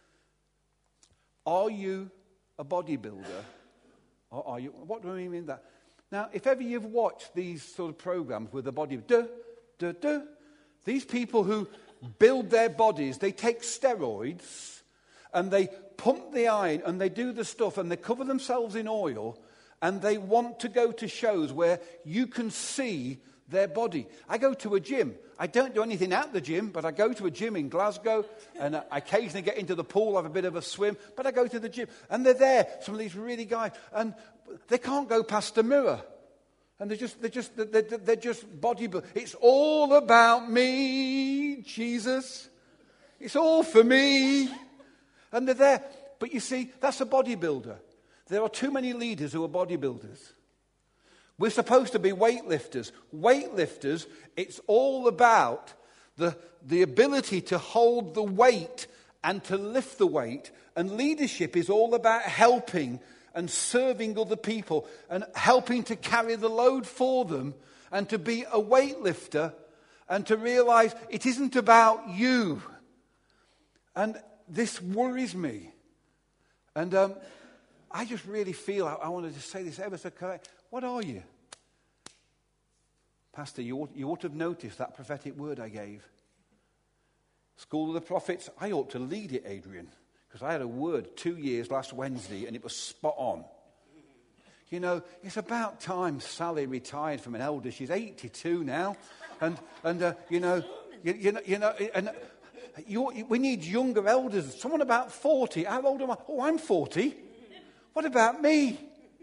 Are you a bodybuilder or are you... What do I mean by that? Now, if ever you've watched these sort of programs with the body... Duh, duh, duh, these people who build their bodies, they take steroids and they pump the iron and they do the stuff and they cover themselves in oil... And they want to go to shows where you can see their body. I go to a gym. I don't do anything at the gym, but I go to a gym in Glasgow, and I occasionally get into the pool, have a bit of a swim, but I go to the gym. And they're there, some of these really guys, and they can't go past a mirror. And they're just, they're just, they're, they're just bodybuilders. It's all about me, Jesus. It's all for me. And they're there. But you see, that's a bodybuilder. There are too many leaders who are bodybuilders. We're supposed to be weightlifters. Weightlifters, it's all about the, the ability to hold the weight and to lift the weight. And leadership is all about helping and serving other people and helping to carry the load for them and to be a weightlifter and to realize it isn't about you. And this worries me. And um, I just really feel I, I wanted to say this ever so correct. What are you? Pastor, you ought, you ought to have noticed that prophetic word I gave. School of the Prophets, I ought to lead it, Adrian, because I had a word two years last Wednesday and it was spot on. You know, it's about time Sally retired from an elder. She's eighty-two now. And, and uh, you know, you, you know, you know, and you, we need younger elders. Someone about forty. How old am I? Oh, I'm forty. What about me?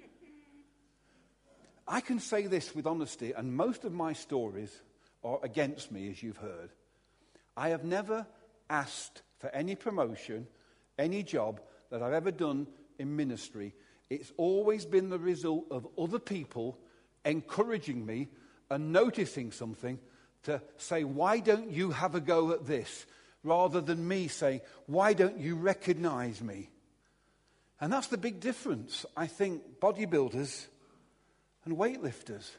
I can say this with honesty, and most of my stories are against me, as you've heard. I have never asked for any promotion, any job that I've ever done in ministry. It's always been the result of other people encouraging me and noticing something to say, why don't you have a go at this? Rather than me saying, why don't you recognize me? And that's the big difference, I think, bodybuilders and weightlifters.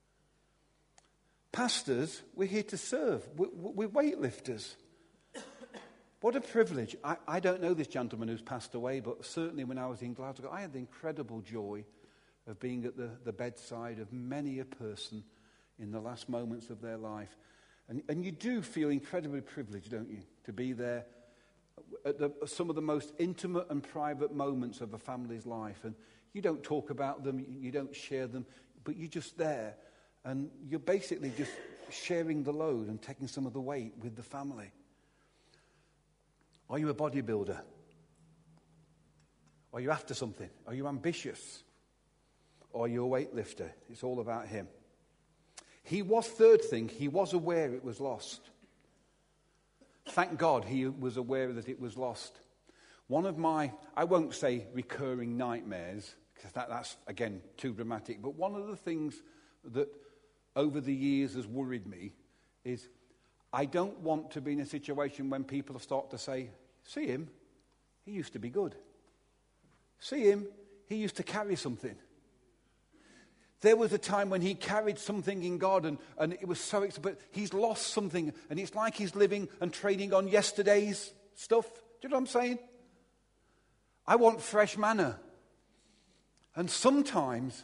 Pastors, we're here to serve. We're, we're weightlifters. What a privilege. I, I don't know this gentleman who's passed away, but certainly when I was in Glasgow, I had the incredible joy of being at the, the bedside of many a person in the last moments of their life. And, and you do feel incredibly privileged, don't you, to be there at the, some of the most intimate and private moments of a family's life. And you don't talk about them, you don't share them, but you're just there. And you're basically just sharing the load and taking some of the weight with the family. Are you a bodybuilder? Are you after something? Are you ambitious? Or are you a weightlifter? It's all about him. He was, third thing, he was aware it was lost. Thank God he was aware that it was lost. One of my, I won't say recurring nightmares, because that, that's, again, too dramatic, but one of the things that over the years has worried me is I don't want to be in a situation when people start to say, see him, he used to be good. See him, he used to carry something. There was a time when he carried something in God and, and it was so, but he's lost something and it's like he's living and trading on yesterday's stuff. Do you know what I'm saying? I want fresh manna. And sometimes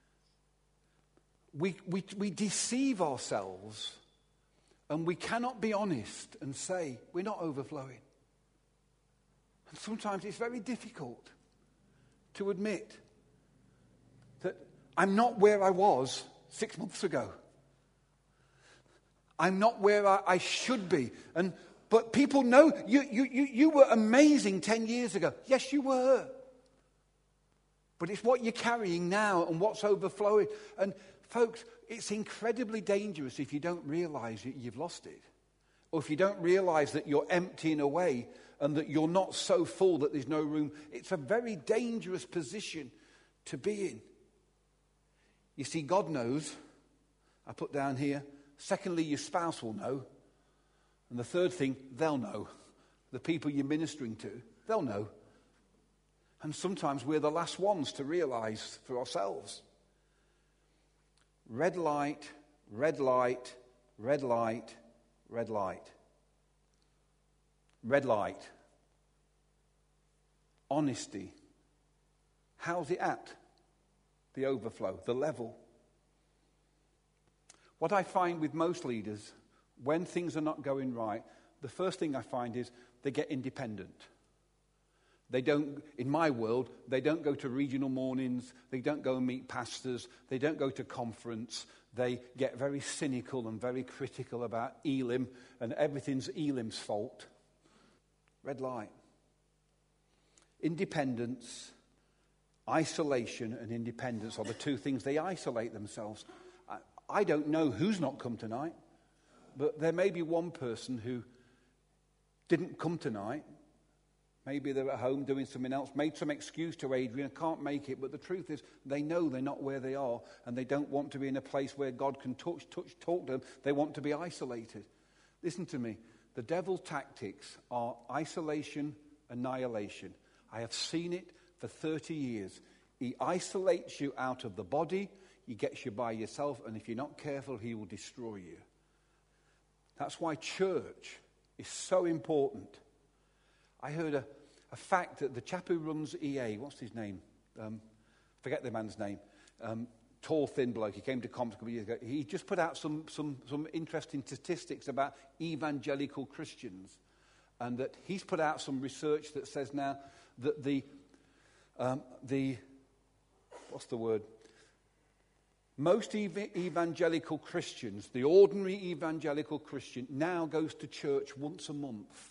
we, we, we deceive ourselves and we cannot be honest and say we're not overflowing. And sometimes it's very difficult to admit that I'm not where I was six months ago. I'm not where I, I should be. And but people know you, you, you, you were amazing ten years ago. Yes, you were. But it's what you're carrying now and what's overflowing. And folks, it's incredibly dangerous if you don't realize that you've lost it. Or if you don't realize that you're emptying away and that you're not so full that there's no room. It's a very dangerous position to be in. You see, God knows. I put down here. Secondly, your spouse will know. And the third thing, they'll know. The people you're ministering to, they'll know. And sometimes we're the last ones to realize for ourselves. Red light, red light, red light, red light. Red light. Honesty. How's it at? The overflow, the level. What I find with most leaders, when things are not going right, the first thing I find is they get independent. They don't, in my world, they don't go to regional mornings, they don't go and meet pastors, they don't go to conference, they get very cynical and very critical about Elim, and everything's Elim's fault. Red light. Independence, isolation and independence are the two things. They isolate themselves. I, I don't know who's not come tonight, but there may be one person who didn't come tonight. Maybe they're at home doing something else, made some excuse to Adrian, can't make it, but the truth is they know they're not where they are and they don't want to be in a place where God can touch, touch, talk to them. They want to be isolated. Listen to me. The devil's tactics are isolation, annihilation. I have seen it for thirty years. He isolates you out of the body, he gets you by yourself, and if you're not careful, he will destroy you. That's why church is so important. I heard a, a fact that the chap who runs E A, what's his name? Um, forget the man's name. Um, tall, thin bloke. He came to Comms a couple of years ago. He just put out some, some, some interesting statistics about evangelical Christians. And that he's put out some research that says now that the, um, the what's the word? Most ev- evangelical Christians, the ordinary evangelical Christian, now goes to church once a month.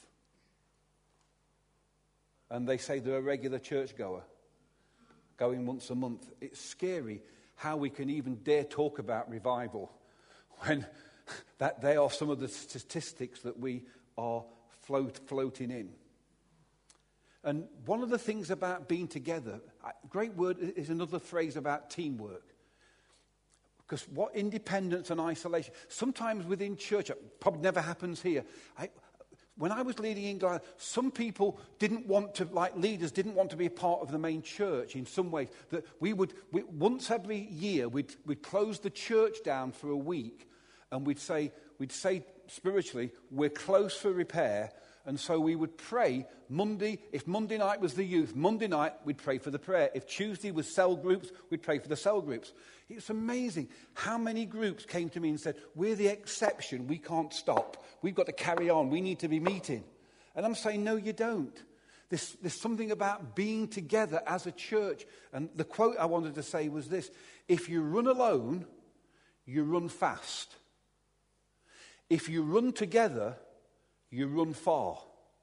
And they say they're a regular churchgoer, going once a month. It's scary how we can even dare talk about revival when that they are some of the statistics that we are float, floating in. And one of the things about being together, great word is another phrase about teamwork. Because what independence and isolation, sometimes within church, it probably never happens here. I, When I was leading in Glasgow, some people didn't want to, like leaders, didn't want to be a part of the main church in some ways. That we would, we, once every year, we'd, we'd close the church down for a week and we'd say, we'd say spiritually, we're close for repair. And so we would pray Monday, if Monday night was the youth, Monday night we'd pray for the prayer. If Tuesday was cell groups, we'd pray for the cell groups. It's amazing how many groups came to me and said, we're the exception, we can't stop. We've got to carry on, we need to be meeting. And I'm saying, no, you don't. There's, there's something about being together as a church. And the quote I wanted to say was this: if you run alone, you run fast. If you run together, you run far.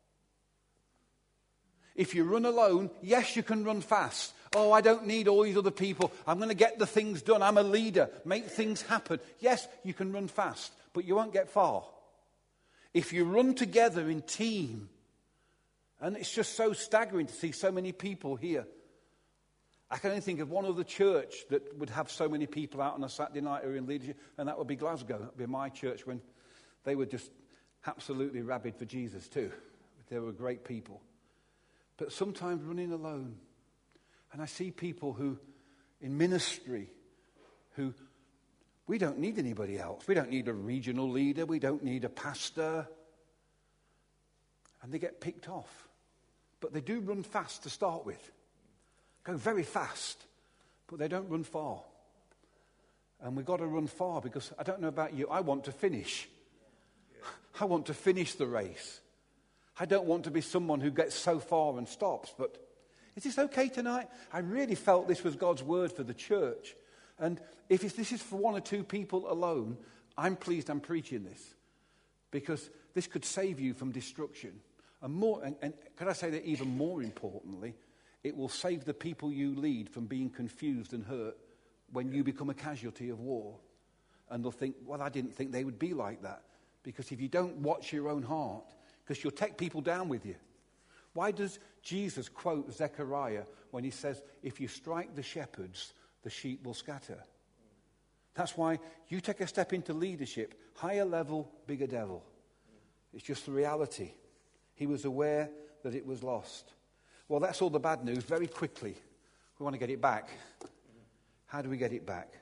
If you run alone, yes, you can run fast. Oh, I don't need all these other people. I'm going to get the things done. I'm a leader. Make things happen. Yes, you can run fast, but you won't get far. If you run together in team, and it's just so staggering to see so many people here. I can only think of one other church that would have so many people out on a Saturday night who are in leadership, and that would be Glasgow. That would be my church when they were just absolutely rabid for Jesus too. They were great people. But sometimes running alone. And I see people who, in ministry, who, we don't need anybody else. We don't need a regional leader. We don't need a pastor. And they get picked off. But they do run fast to start with. Go very fast. But they don't run far. And we've got to run far because, I don't know about you, I want to finish. I want to finish the race. I don't want to be someone who gets so far and stops. But is this okay tonight? I really felt this was God's word for the church. And if it's, this is for one or two people alone, I'm pleased I'm preaching this. Because this could save you from destruction. And more, and, and could I say that even more importantly, it will save the people you lead from being confused and hurt when you become a casualty of war. And they'll think, well, I didn't think they would be like that. Because if you don't watch your own heart, because you'll take people down with you. Why does Jesus quote Zechariah when he says, if you strike the shepherds, the sheep will scatter? That's why you take a step into leadership, higher level, bigger devil. It's just the reality. He was aware that it was lost. Well, that's all the bad news. Very quickly, we want to get it back. How do we get it back?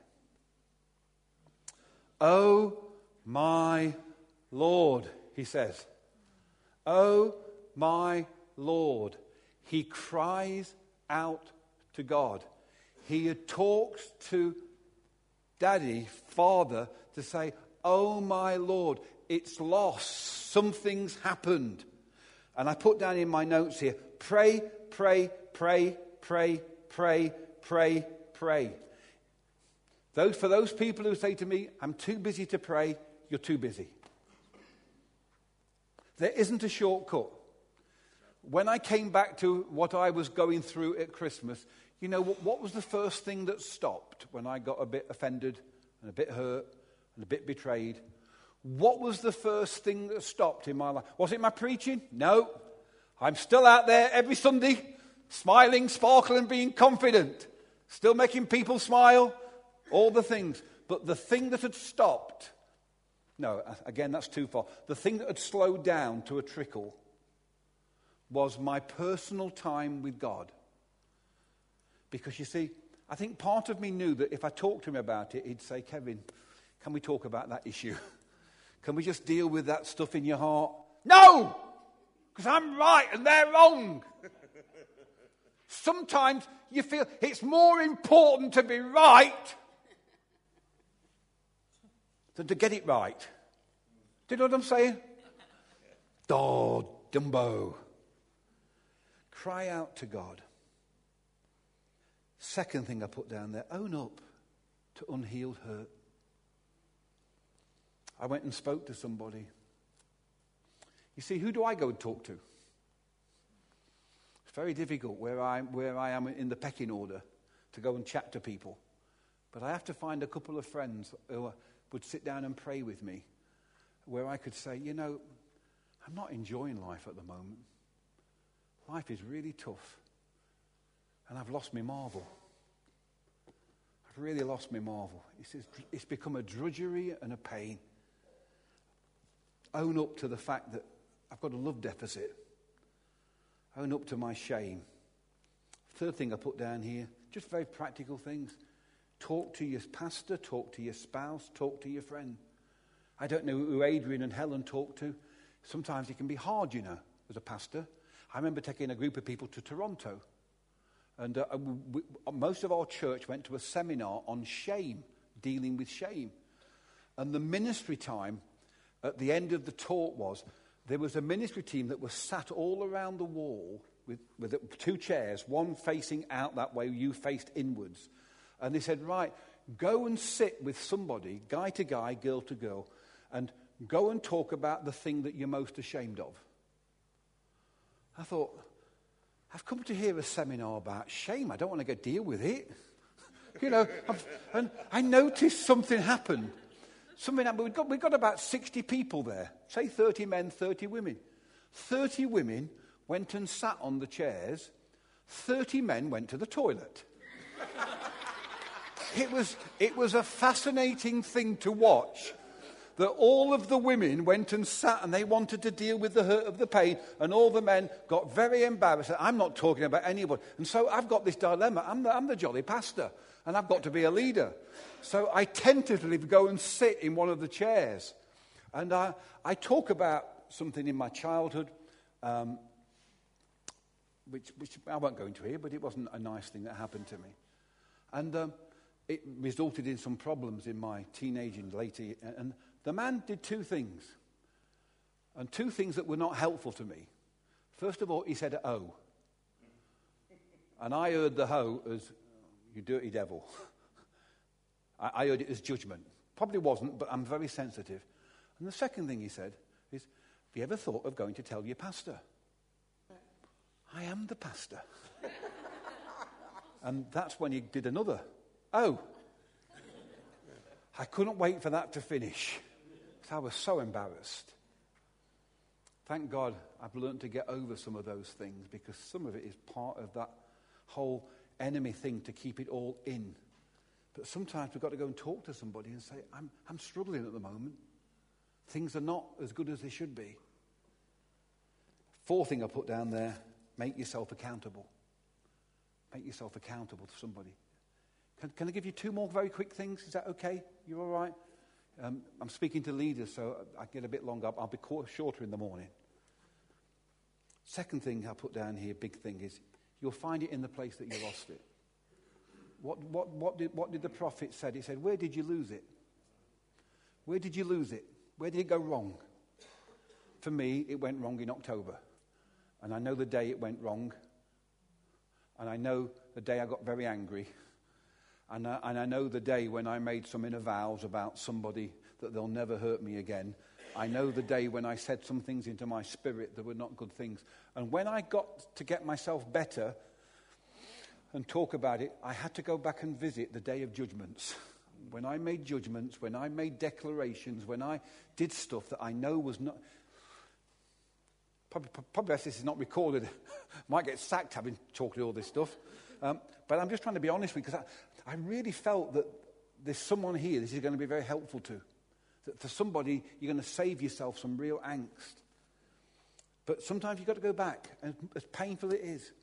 Oh, my Lord, he says. Oh, my Lord. He cries out to God. He talks to Daddy, Father, to say, oh, my Lord, it's lost. Something's happened. And I put down in my notes here, pray, pray, pray, pray, pray, pray, pray. Those, for those people who say to me, I'm too busy to pray, you're too busy. There isn't a shortcut. When I came back to what I was going through at Christmas, you know, what, what was the first thing that stopped when I got a bit offended and a bit hurt and a bit betrayed? What was the first thing that stopped in my life? Was it my preaching? No. I'm still out there every Sunday, smiling, sparkling, being confident. Still making people smile, all the things. But the thing that had stopped, no, again, that's too far. The thing that had slowed down to a trickle was my personal time with God. Because you see, I think part of me knew that if I talked to him about it, he'd say, Kevin, can we talk about that issue? Can we just deal with that stuff in your heart? No! Because I'm right and they're wrong. Sometimes you feel it's more important to be right than to get it right. Do you know what I'm saying? Oh, Dumbo. Cry out to God. Second thing I put down there, own up to unhealed hurt. I went and spoke to somebody. You see, who do I go and talk to? It's very difficult where I, where I am in the pecking order to go and chat to people. But I have to find a couple of friends who would sit down and pray with me, where I could say, you know, I'm not enjoying life at the moment. Life is really tough. And I've lost my marvel. I've really lost my marvel. It's, it's become a drudgery and a pain. Own up to the fact that I've got a love deficit. Own up to my shame. Third thing I put down here, just very practical things. Talk to your pastor, talk to your spouse, talk to your friend. I don't know who Adrian and Helen talk to. Sometimes it can be hard, you know, as a pastor. I remember taking a group of people to Toronto. And uh, we, most of our church went to a seminar on shame, dealing with shame. And the ministry time at the end of the talk was, there was a ministry team that was sat all around the wall with, with two chairs, one facing out that way, you faced inwards. And they said, right, go and sit with somebody, guy to guy, girl to girl, and go and talk about the thing that you're most ashamed of. I thought, I've come to hear a seminar about shame. I don't want to go deal with it. You know, I've, and I noticed something happened. Something happened. We've got, we've got about sixty people there. Say thirty men, thirty women. thirty women went and sat on the chairs. thirty men went to the toilet. It was, it was a fascinating thing to watch. That all of the women went and sat and they wanted to deal with the hurt of the pain, and all the men got very embarrassed. I'm not talking about anybody. And so I've got this dilemma. I'm the, I'm the jolly pastor and I've got to be a leader. So I tentatively go and sit in one of the chairs. And I, I talk about something in my childhood, um, which, which I won't go into here, but it wasn't a nice thing that happened to me. And um, it resulted in some problems in my teenage and later. And the man did two things, and two things that were not helpful to me. First of all, he said, oh. And I heard the ho as, you dirty devil. I, I heard it as judgment. Probably wasn't, but I'm very sensitive. And the second thing he said is, have you ever thought of going to tell your pastor? I am the pastor. And that's when he did another. Oh. I couldn't wait for that to finish. I was so embarrassed. Thank God I've learned to get over some of those things, because some of it is part of that whole enemy thing to keep it all in. But sometimes we've got to go and talk to somebody and say, I'm, I'm struggling at the moment. Things are not as good as they should be. Fourth thing I put down there, make yourself accountable. Make yourself accountable to somebody. Can, can I give you two more very quick things? Is that okay? You all right? Um, I'm speaking to leaders, so I get a bit longer. I'll be shorter in the morning. Second thing I put down here, big thing, is you'll find it in the place that you lost it. What, what, what, did, what did the prophet say? He said, where did you lose it? Where did you lose it? Where did it go wrong? For me, it went wrong in October. And I know the day it went wrong. And I know the day I got very angry. And I, and I know the day when I made some inner vows about somebody that they'll never hurt me again. I know the day when I said some things into my spirit that were not good things. And when I got to get myself better and talk about it, I had to go back and visit the day of judgments. When I made judgments, when I made declarations, when I did stuff that I know was not... Probably, probably this is not recorded. Might get sacked having talked all this stuff. Um, but I'm just trying to be honest with you, because I, I really felt that there's someone here this is going to be very helpful to. That for somebody, you're going to save yourself some real angst. But sometimes you've got to go back, and as painful it is.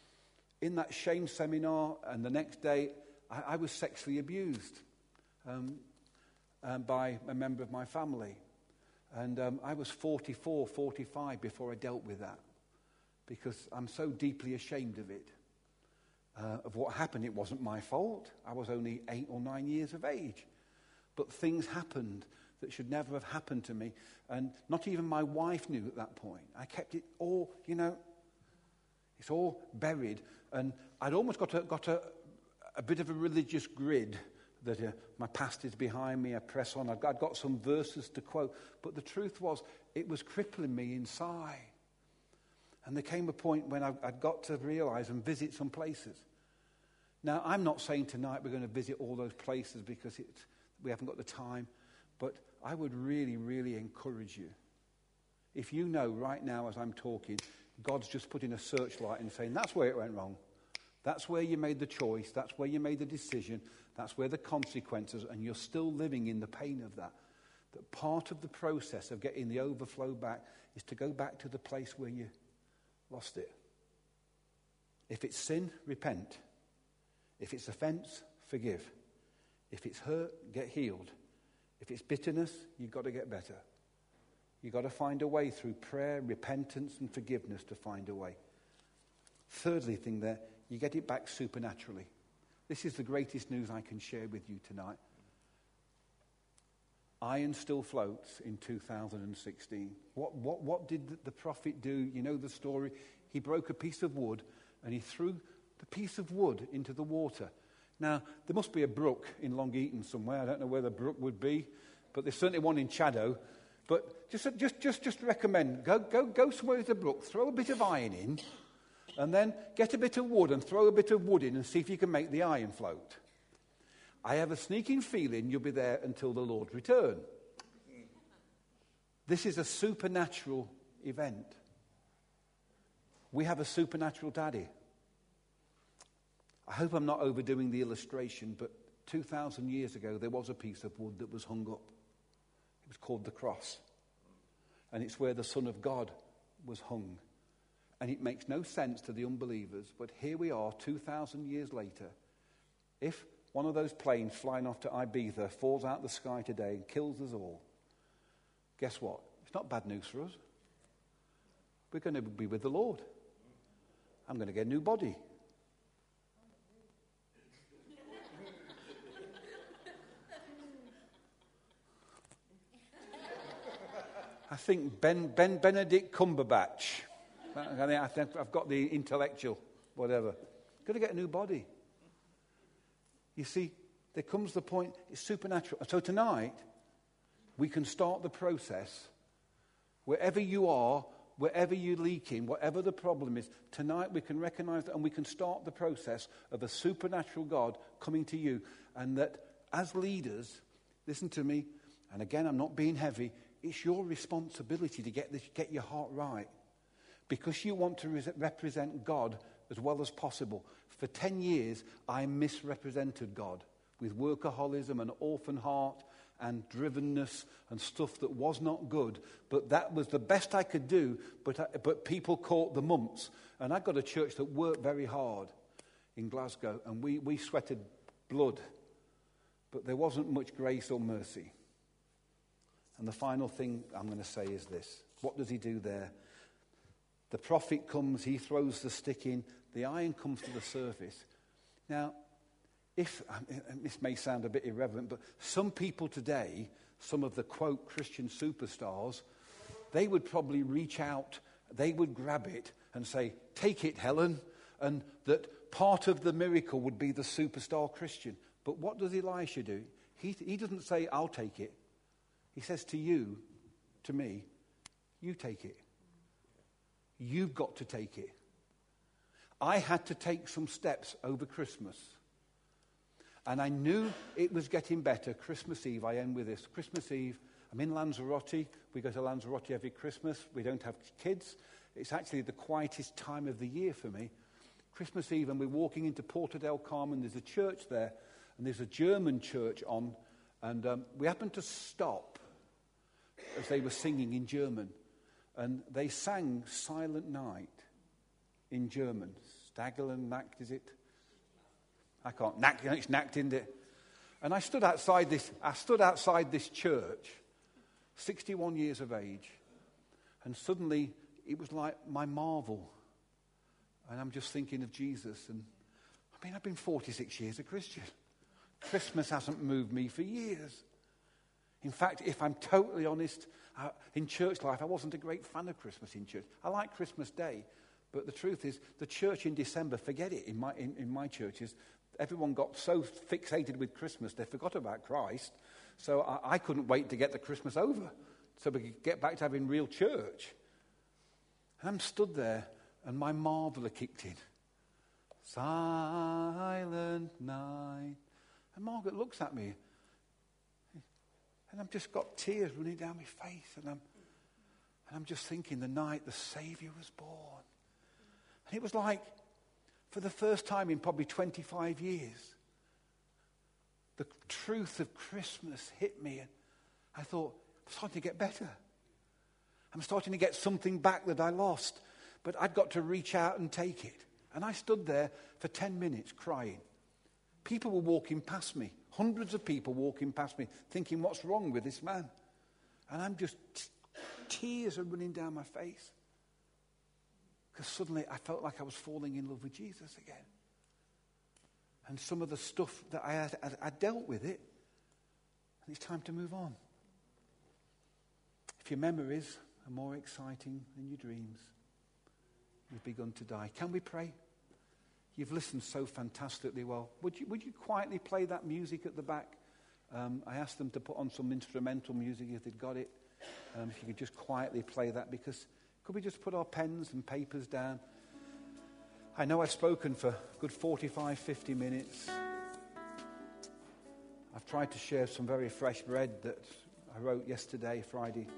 In that shame seminar, and the next day, I, I was sexually abused um, um, by a member of my family. And um, I was forty-four, forty-five before I dealt with that, because I'm so deeply ashamed of it. Uh, of what happened. It wasn't my fault. I was only eight or nine years of age. But things happened that should never have happened to me. And not even my wife knew at that point. I kept it all, you know, it's all buried. And I'd almost got a, got a, a bit of a religious grid that uh, my past is behind me, I press on. I've got, I've got some verses to quote. But the truth was, it was crippling me inside. And there came a point when I, I'd got to realize and visit some places. Now, I'm not saying tonight we're going to visit all those places because it's, we haven't got the time. But I would really, really encourage you. If you know right now as I'm talking, God's just putting a searchlight and saying, that's where it went wrong. That's where you made the choice. That's where you made the decision. That's where the consequences, and you're still living in the pain of that. That part of the process of getting the overflow back is to go back to the place where you lost it. If it's sin, repent. If it's offense, forgive. If it's hurt, get healed. If it's bitterness, you've got to get better. You've got to find a way through prayer, repentance, and forgiveness to find a way. Thirdly thing there, you get it back supernaturally. This is the greatest news I can share with you tonight. Iron still floats in two thousand sixteen. What, what, what did the prophet do? You know the story. He broke a piece of wood and he threw the piece of wood into the water. Now, there must be a brook in Long Eaton somewhere. I don't know where the brook would be, but there's certainly one in Chaddo. But just, just, just, just recommend, go, go, go somewhere with a brook, throw a bit of iron in, and then get a bit of wood and throw a bit of wood in and see if you can make the iron float. I have a sneaking feeling you'll be there until the Lord's return. This is a supernatural event. We have a supernatural daddy. I hope I'm not overdoing the illustration, but two thousand years ago there was a piece of wood that was hung up. It was called the cross. And it's where the Son of God was hung. And it makes no sense to the unbelievers, but here we are two thousand years later. If one of those planes flying off to Ibiza falls out the sky today and kills us all, guess what? It's not bad news for us. We're going to be with the Lord. I'm going to get a new body. I think Ben, Ben Benedict Cumberbatch. I think I've got the intellectual, whatever. Got to get a new body. You see, there comes the point, it's supernatural. So tonight, we can start the process. Wherever you are, wherever you're leaking, whatever the problem is, tonight we can recognize that and we can start the process of a supernatural God coming to you. And that as leaders, listen to me, and again, I'm not being heavy, it's your responsibility to get this, get your heart right. Because you want to re- represent God as well as possible. For ten years, I misrepresented God with workaholism and orphan heart and drivenness and stuff that was not good. But that was the best I could do, but, I, but people caught the mumps. And I got a church that worked very hard in Glasgow, and we, we sweated blood. But there wasn't much grace or mercy. And the final thing I'm going to say is this. What does he do there? The prophet comes, he throws the stick in, the iron comes to the surface. Now, if, this may sound a bit irreverent, but some people today, some of the, quote, Christian superstars, they would probably reach out, they would grab it and say, take it, Helen, and that part of the miracle would be the superstar Christian. But what does Elisha do? He, he doesn't say, I'll take it. He says to you, to me, you take it. You've got to take it. I had to take some steps over Christmas. And I knew it was getting better. Christmas Eve, I end with this. Christmas Eve, I'm in Lanzarote. We go to Lanzarote every Christmas. We don't have kids. It's actually the quietest time of the year for me. Christmas Eve, and we're walking into Porto del Carmen. There's a church there, and there's a German church on. And um, we happened to stop as they were singing in German. And they sang Silent Night in German. Staggeln Nacht, is it? I can't. Nacht, it's Nacht, isn't it? And I stood outside this, I stood outside this church, sixty-one years of age. And suddenly, it was like my marvel. And I'm just thinking of Jesus. And I mean, I've been forty-six years a Christian. Christmas hasn't moved me for years. In fact, if I'm totally honest, uh, in church life, I wasn't a great fan of Christmas in church. I like Christmas Day, but the truth is, the church in December, forget it. In my in, in my churches, everyone got so fixated with Christmas, they forgot about Christ. So I, I couldn't wait to get the Christmas over, so we could get back to having real church. And I'm stood there, and my marveler kicked in. Silent night. And Margaret looks at me. And I've just got tears running down my face. And I'm, and I'm just thinking the night the Saviour was born. And it was like, for the first time in probably twenty-five years, the truth of Christmas hit me. And I thought, I'm starting to get better. I'm starting to get something back that I lost. But I'd got to reach out and take it. And I stood there for ten minutes crying. People were walking past me. Hundreds of people walking past me, thinking, what's wrong with this man? And I'm just, t- tears are running down my face. Because suddenly I felt like I was falling in love with Jesus again. And some of the stuff that I had, I, I dealt with it. And it's time to move on. If your memories are more exciting than your dreams, you've begun to die. Can we pray? You've listened so fantastically well. Would you, would you quietly play that music at the back? Um, I asked them to put on some instrumental music if they'd got it. Um, if you could just quietly play that, because could we just put our pens and papers down? I know I've spoken for a good forty-five, fifty minutes. I've tried to share some very fresh bread that I wrote yesterday, Friday.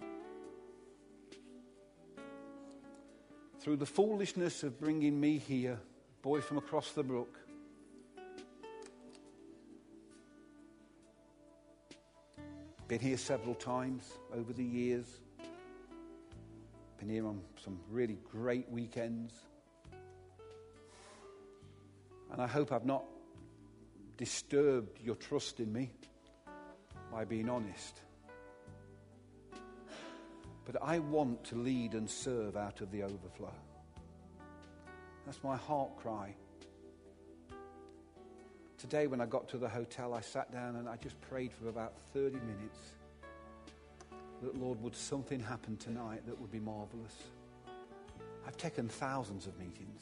Through the foolishness of bringing me here, boy from across the brook, been here several times over the years, been here on some really great weekends, and I hope I've not disturbed your trust in me by being honest. But I want to lead and serve out of the overflow. That's my heart cry. Today when I got to the hotel, I sat down and I just prayed for about thirty minutes that, Lord, would something happen tonight that would be marvelous. I've taken thousands of meetings.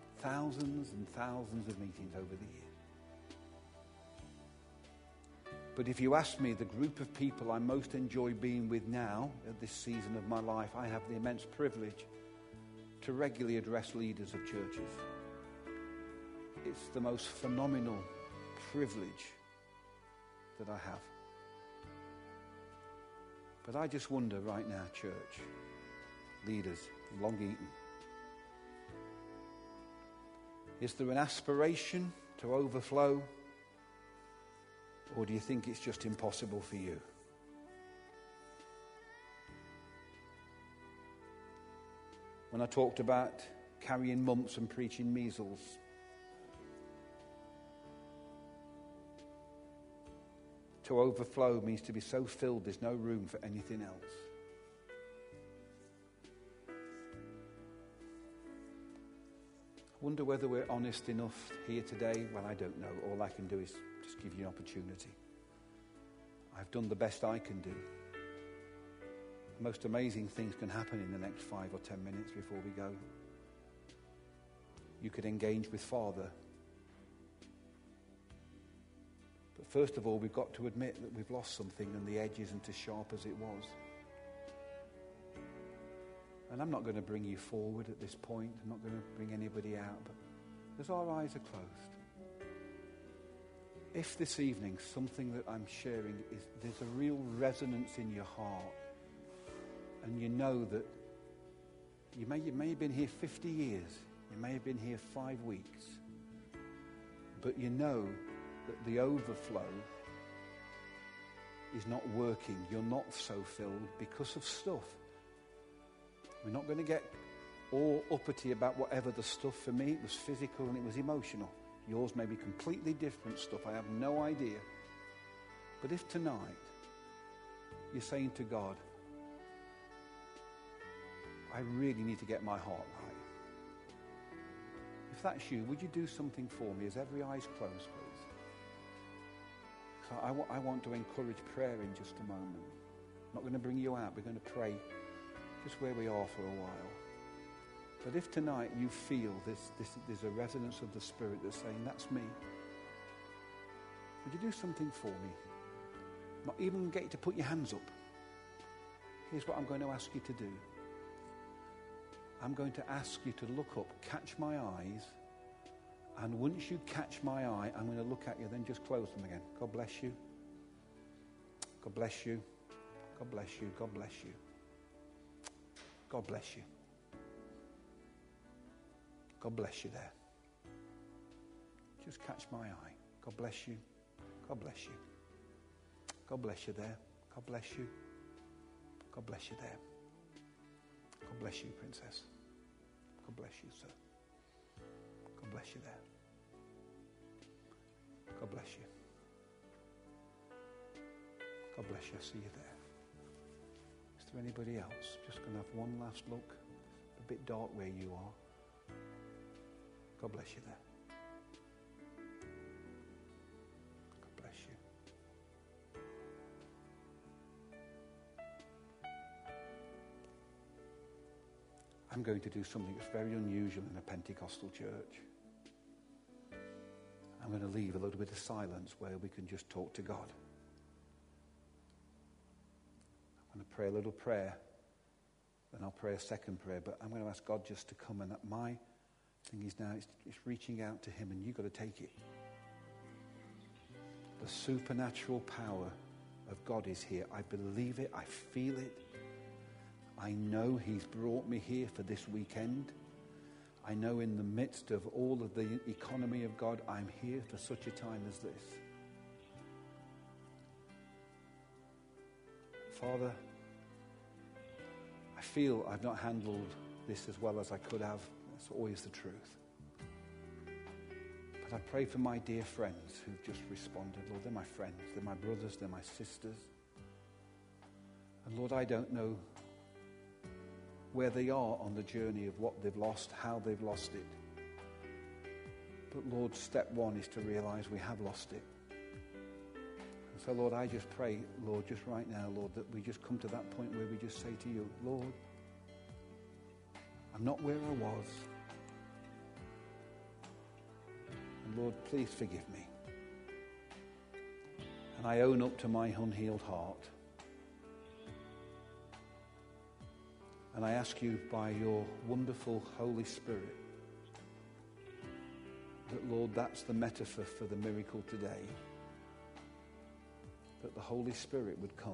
Thousands and thousands of meetings over the years. But if you ask me, the group of people I most enjoy being with now, at this season of my life, I have the immense privilege to regularly address leaders of churches. It's the most phenomenal privilege that I have. But I just wonder right now, church, leaders, Long Eaton, is there an aspiration to overflow? Or do you think it's just impossible for you? When I talked about carrying mumps and preaching measles, to overflow means to be so filled there's no room for anything else. I wonder whether we're honest enough here today. Well, I don't know. All I can do is just give you an opportunity. I've done the best I can do. The most amazing things can happen in the next five or ten minutes before we go. You could engage with Father. But first of all, we've got to admit that we've lost something and the edge isn't as sharp as it was. And I'm not going to bring you forward at this point. I'm not going to bring anybody out. But as our eyes are closed, if this evening something that I'm sharing is there's a real resonance in your heart, and you know that you may, you may have been here fifty years, you may have been here five weeks, but you know that the overflow is not working. You're not so filled because of stuff. We're not going to get all uppity about whatever the stuff. For me, it was physical and it was emotional. Yours may be completely different stuff. I have no idea. But if tonight you're saying to God, I really need to get my heart right. If that's you, would you do something for me as every eye's closed, please? So I, w- I want to encourage prayer in just a moment. I'm not going to bring you out. We're going to pray just where we are for a while. But if tonight you feel this, this, there's a resonance of the Spirit that's saying, that's me, would you do something for me? Not even get you to put your hands up. Here's what I'm going to ask you to do. I'm going to ask you to look up, catch my eyes, and once you catch my eye, I'm going to look at you, then just close them again. God bless you. God bless you. God bless you. God bless you. God bless you. God bless you there. Just catch my eye. God bless you. God bless you. God bless you there. God bless you. God bless you there. God bless you, princess. God bless you, sir. God bless you there. God bless you. God bless you. I see you there. Is there anybody else? Just going to have one last look. A bit dark where you are. God bless you there. God bless you. I'm going to do something that's very unusual in a Pentecostal church. I'm going to leave a little bit of silence where we can just talk to God. I'm going to pray a little prayer, then I'll pray a second prayer, but I'm going to ask God just to come, and that my thing is now, it's, it's reaching out to him, and you've got to take it. The supernatural power of God is here. I believe it. I feel it. I know he's brought me here for this weekend. I know in the midst of all of the economy of God, I'm here for such a time as this. Father, I feel I've not handled this as well as I could have. That's always the truth. But I pray for my dear friends who've just responded. Lord, they're my friends. They're my brothers. They're my sisters. And Lord, I don't know where they are on the journey of what they've lost, how they've lost it. But Lord, step one is to realize we have lost it. And so Lord, I just pray, Lord, just right now, Lord, that we just come to that point where we just say to you, Lord, I'm not where I was. And Lord, please forgive me. And I own up to my unhealed heart. And I ask you by your wonderful Holy Spirit that, Lord, that's the metaphor for the miracle today. That the Holy Spirit would come.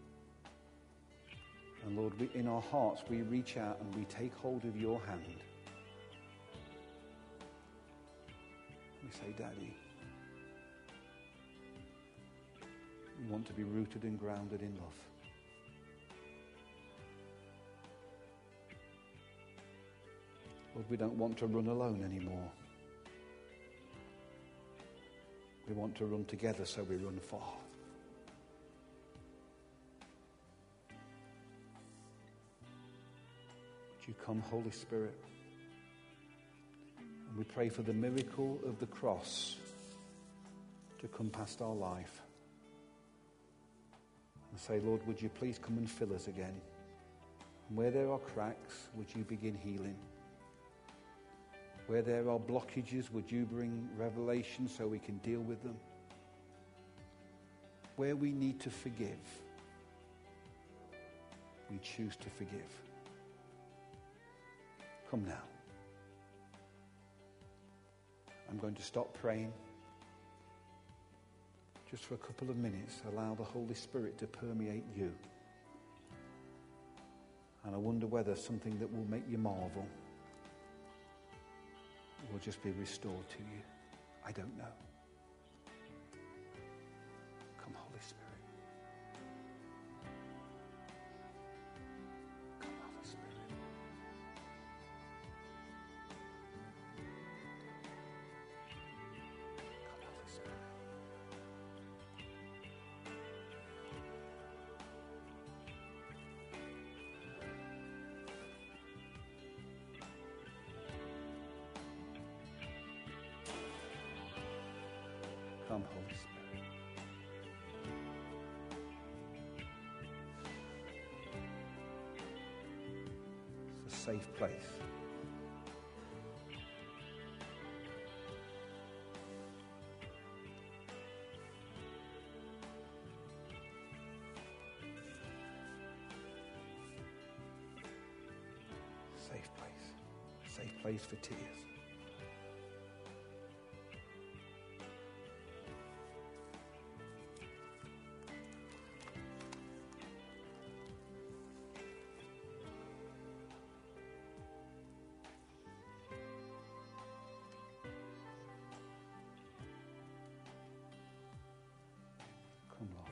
And Lord, we, in our hearts we reach out and we take hold of your hand. We say, Daddy, we want to be rooted and grounded in love. Lord, we don't want to run alone anymore. We want to run together, so we run far. Would you come, Holy Spirit? And we pray for the miracle of the cross to come past our life. And say, Lord, would you please come and fill us again? And where there are cracks, would you begin healing? Where there are blockages, would you bring revelation so we can deal with them? Where we need to forgive, we choose to forgive. Come now. I'm going to stop praying. Just for a couple of minutes, allow the Holy Spirit to permeate you. And I wonder whether something that will make you marvel will just be restored to you. I don't know. Come, Holy Spirit. Come, Holy Spirit. Come, Holy Spirit. Come, Holy Spirit. It's a safe place. Safe place. Safe place for tears. Come, Lord.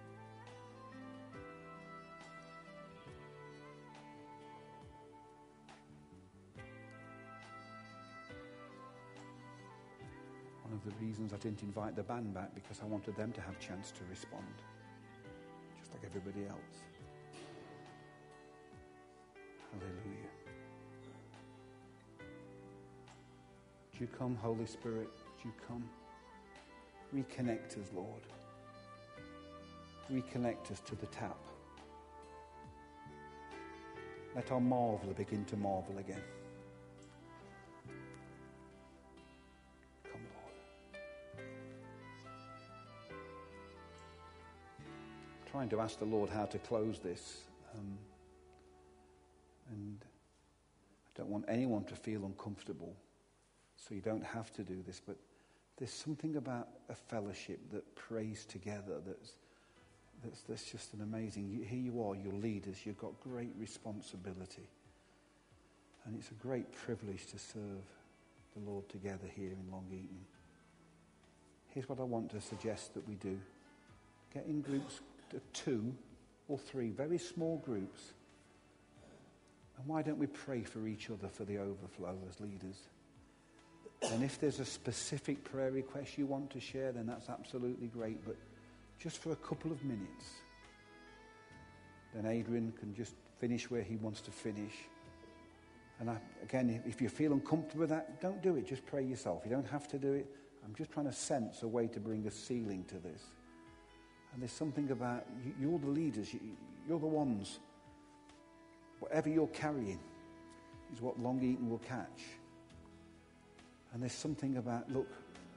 One of the reasons I didn't invite the band back, because I wanted them to have a chance to respond, just like everybody else. Hallelujah. Would you come, Holy Spirit? Would you come? Reconnect us, Lord. Reconnect us to the tap. Let our marveler begin to marvel again. Come, Lord. Trying to ask the Lord how to close this. Um, and I don't want anyone to feel uncomfortable, so you don't have to do this, but there's something about a fellowship that prays together that's That's, that's just an amazing. You, here you are, you're leaders. You've got great responsibility. And it's a great privilege to serve the Lord together here in Long Eaton. Here's what I want to suggest that we do. Get in groups of two or three, very small groups. And why don't we pray for each other for the overflow as leaders? And if there's a specific prayer request you want to share, then that's absolutely great. But just for a couple of minutes. Then Adrian can just finish where he wants to finish. And I, again, if you feel uncomfortable with that, don't do it. Just pray yourself. You don't have to do it. I'm just trying to sense a way to bring a ceiling to this. And there's something about, you, you're the leaders. You, you're the ones. Whatever you're carrying is what Long Eaton will catch. And there's something about, look,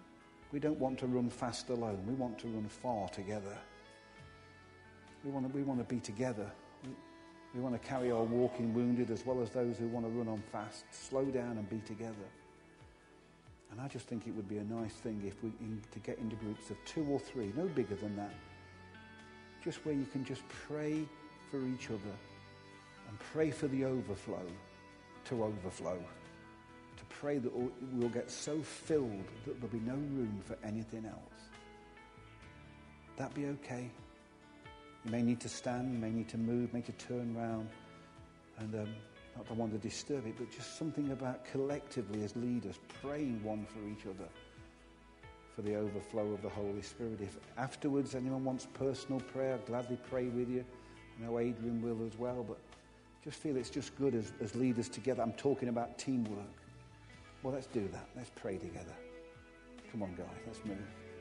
We don't want to run fast alone. We want to run far together. We want to, we want to be together. We, we want to carry our walking wounded as well as those who want to run on fast. Slow down and be together. And I just think it would be a nice thing if we in, to get into groups of two or three, no bigger than that. Just where you can just pray for each other and pray for the overflow to overflow. To pray that we'll get so filled that there'll be no room for anything else. That be okay? You may need to stand, you may need to move, may need to turn round. And um, not that I want to disturb it, but just something about collectively as leaders praying one for each other for the overflow of the Holy Spirit. If afterwards anyone wants personal prayer, I'll gladly pray with you. I know Adrian will as well, but just feel it's just good as, as leaders together. I'm talking about teamwork. Well, let's do that. Let's pray together. Come on, guys, let's move.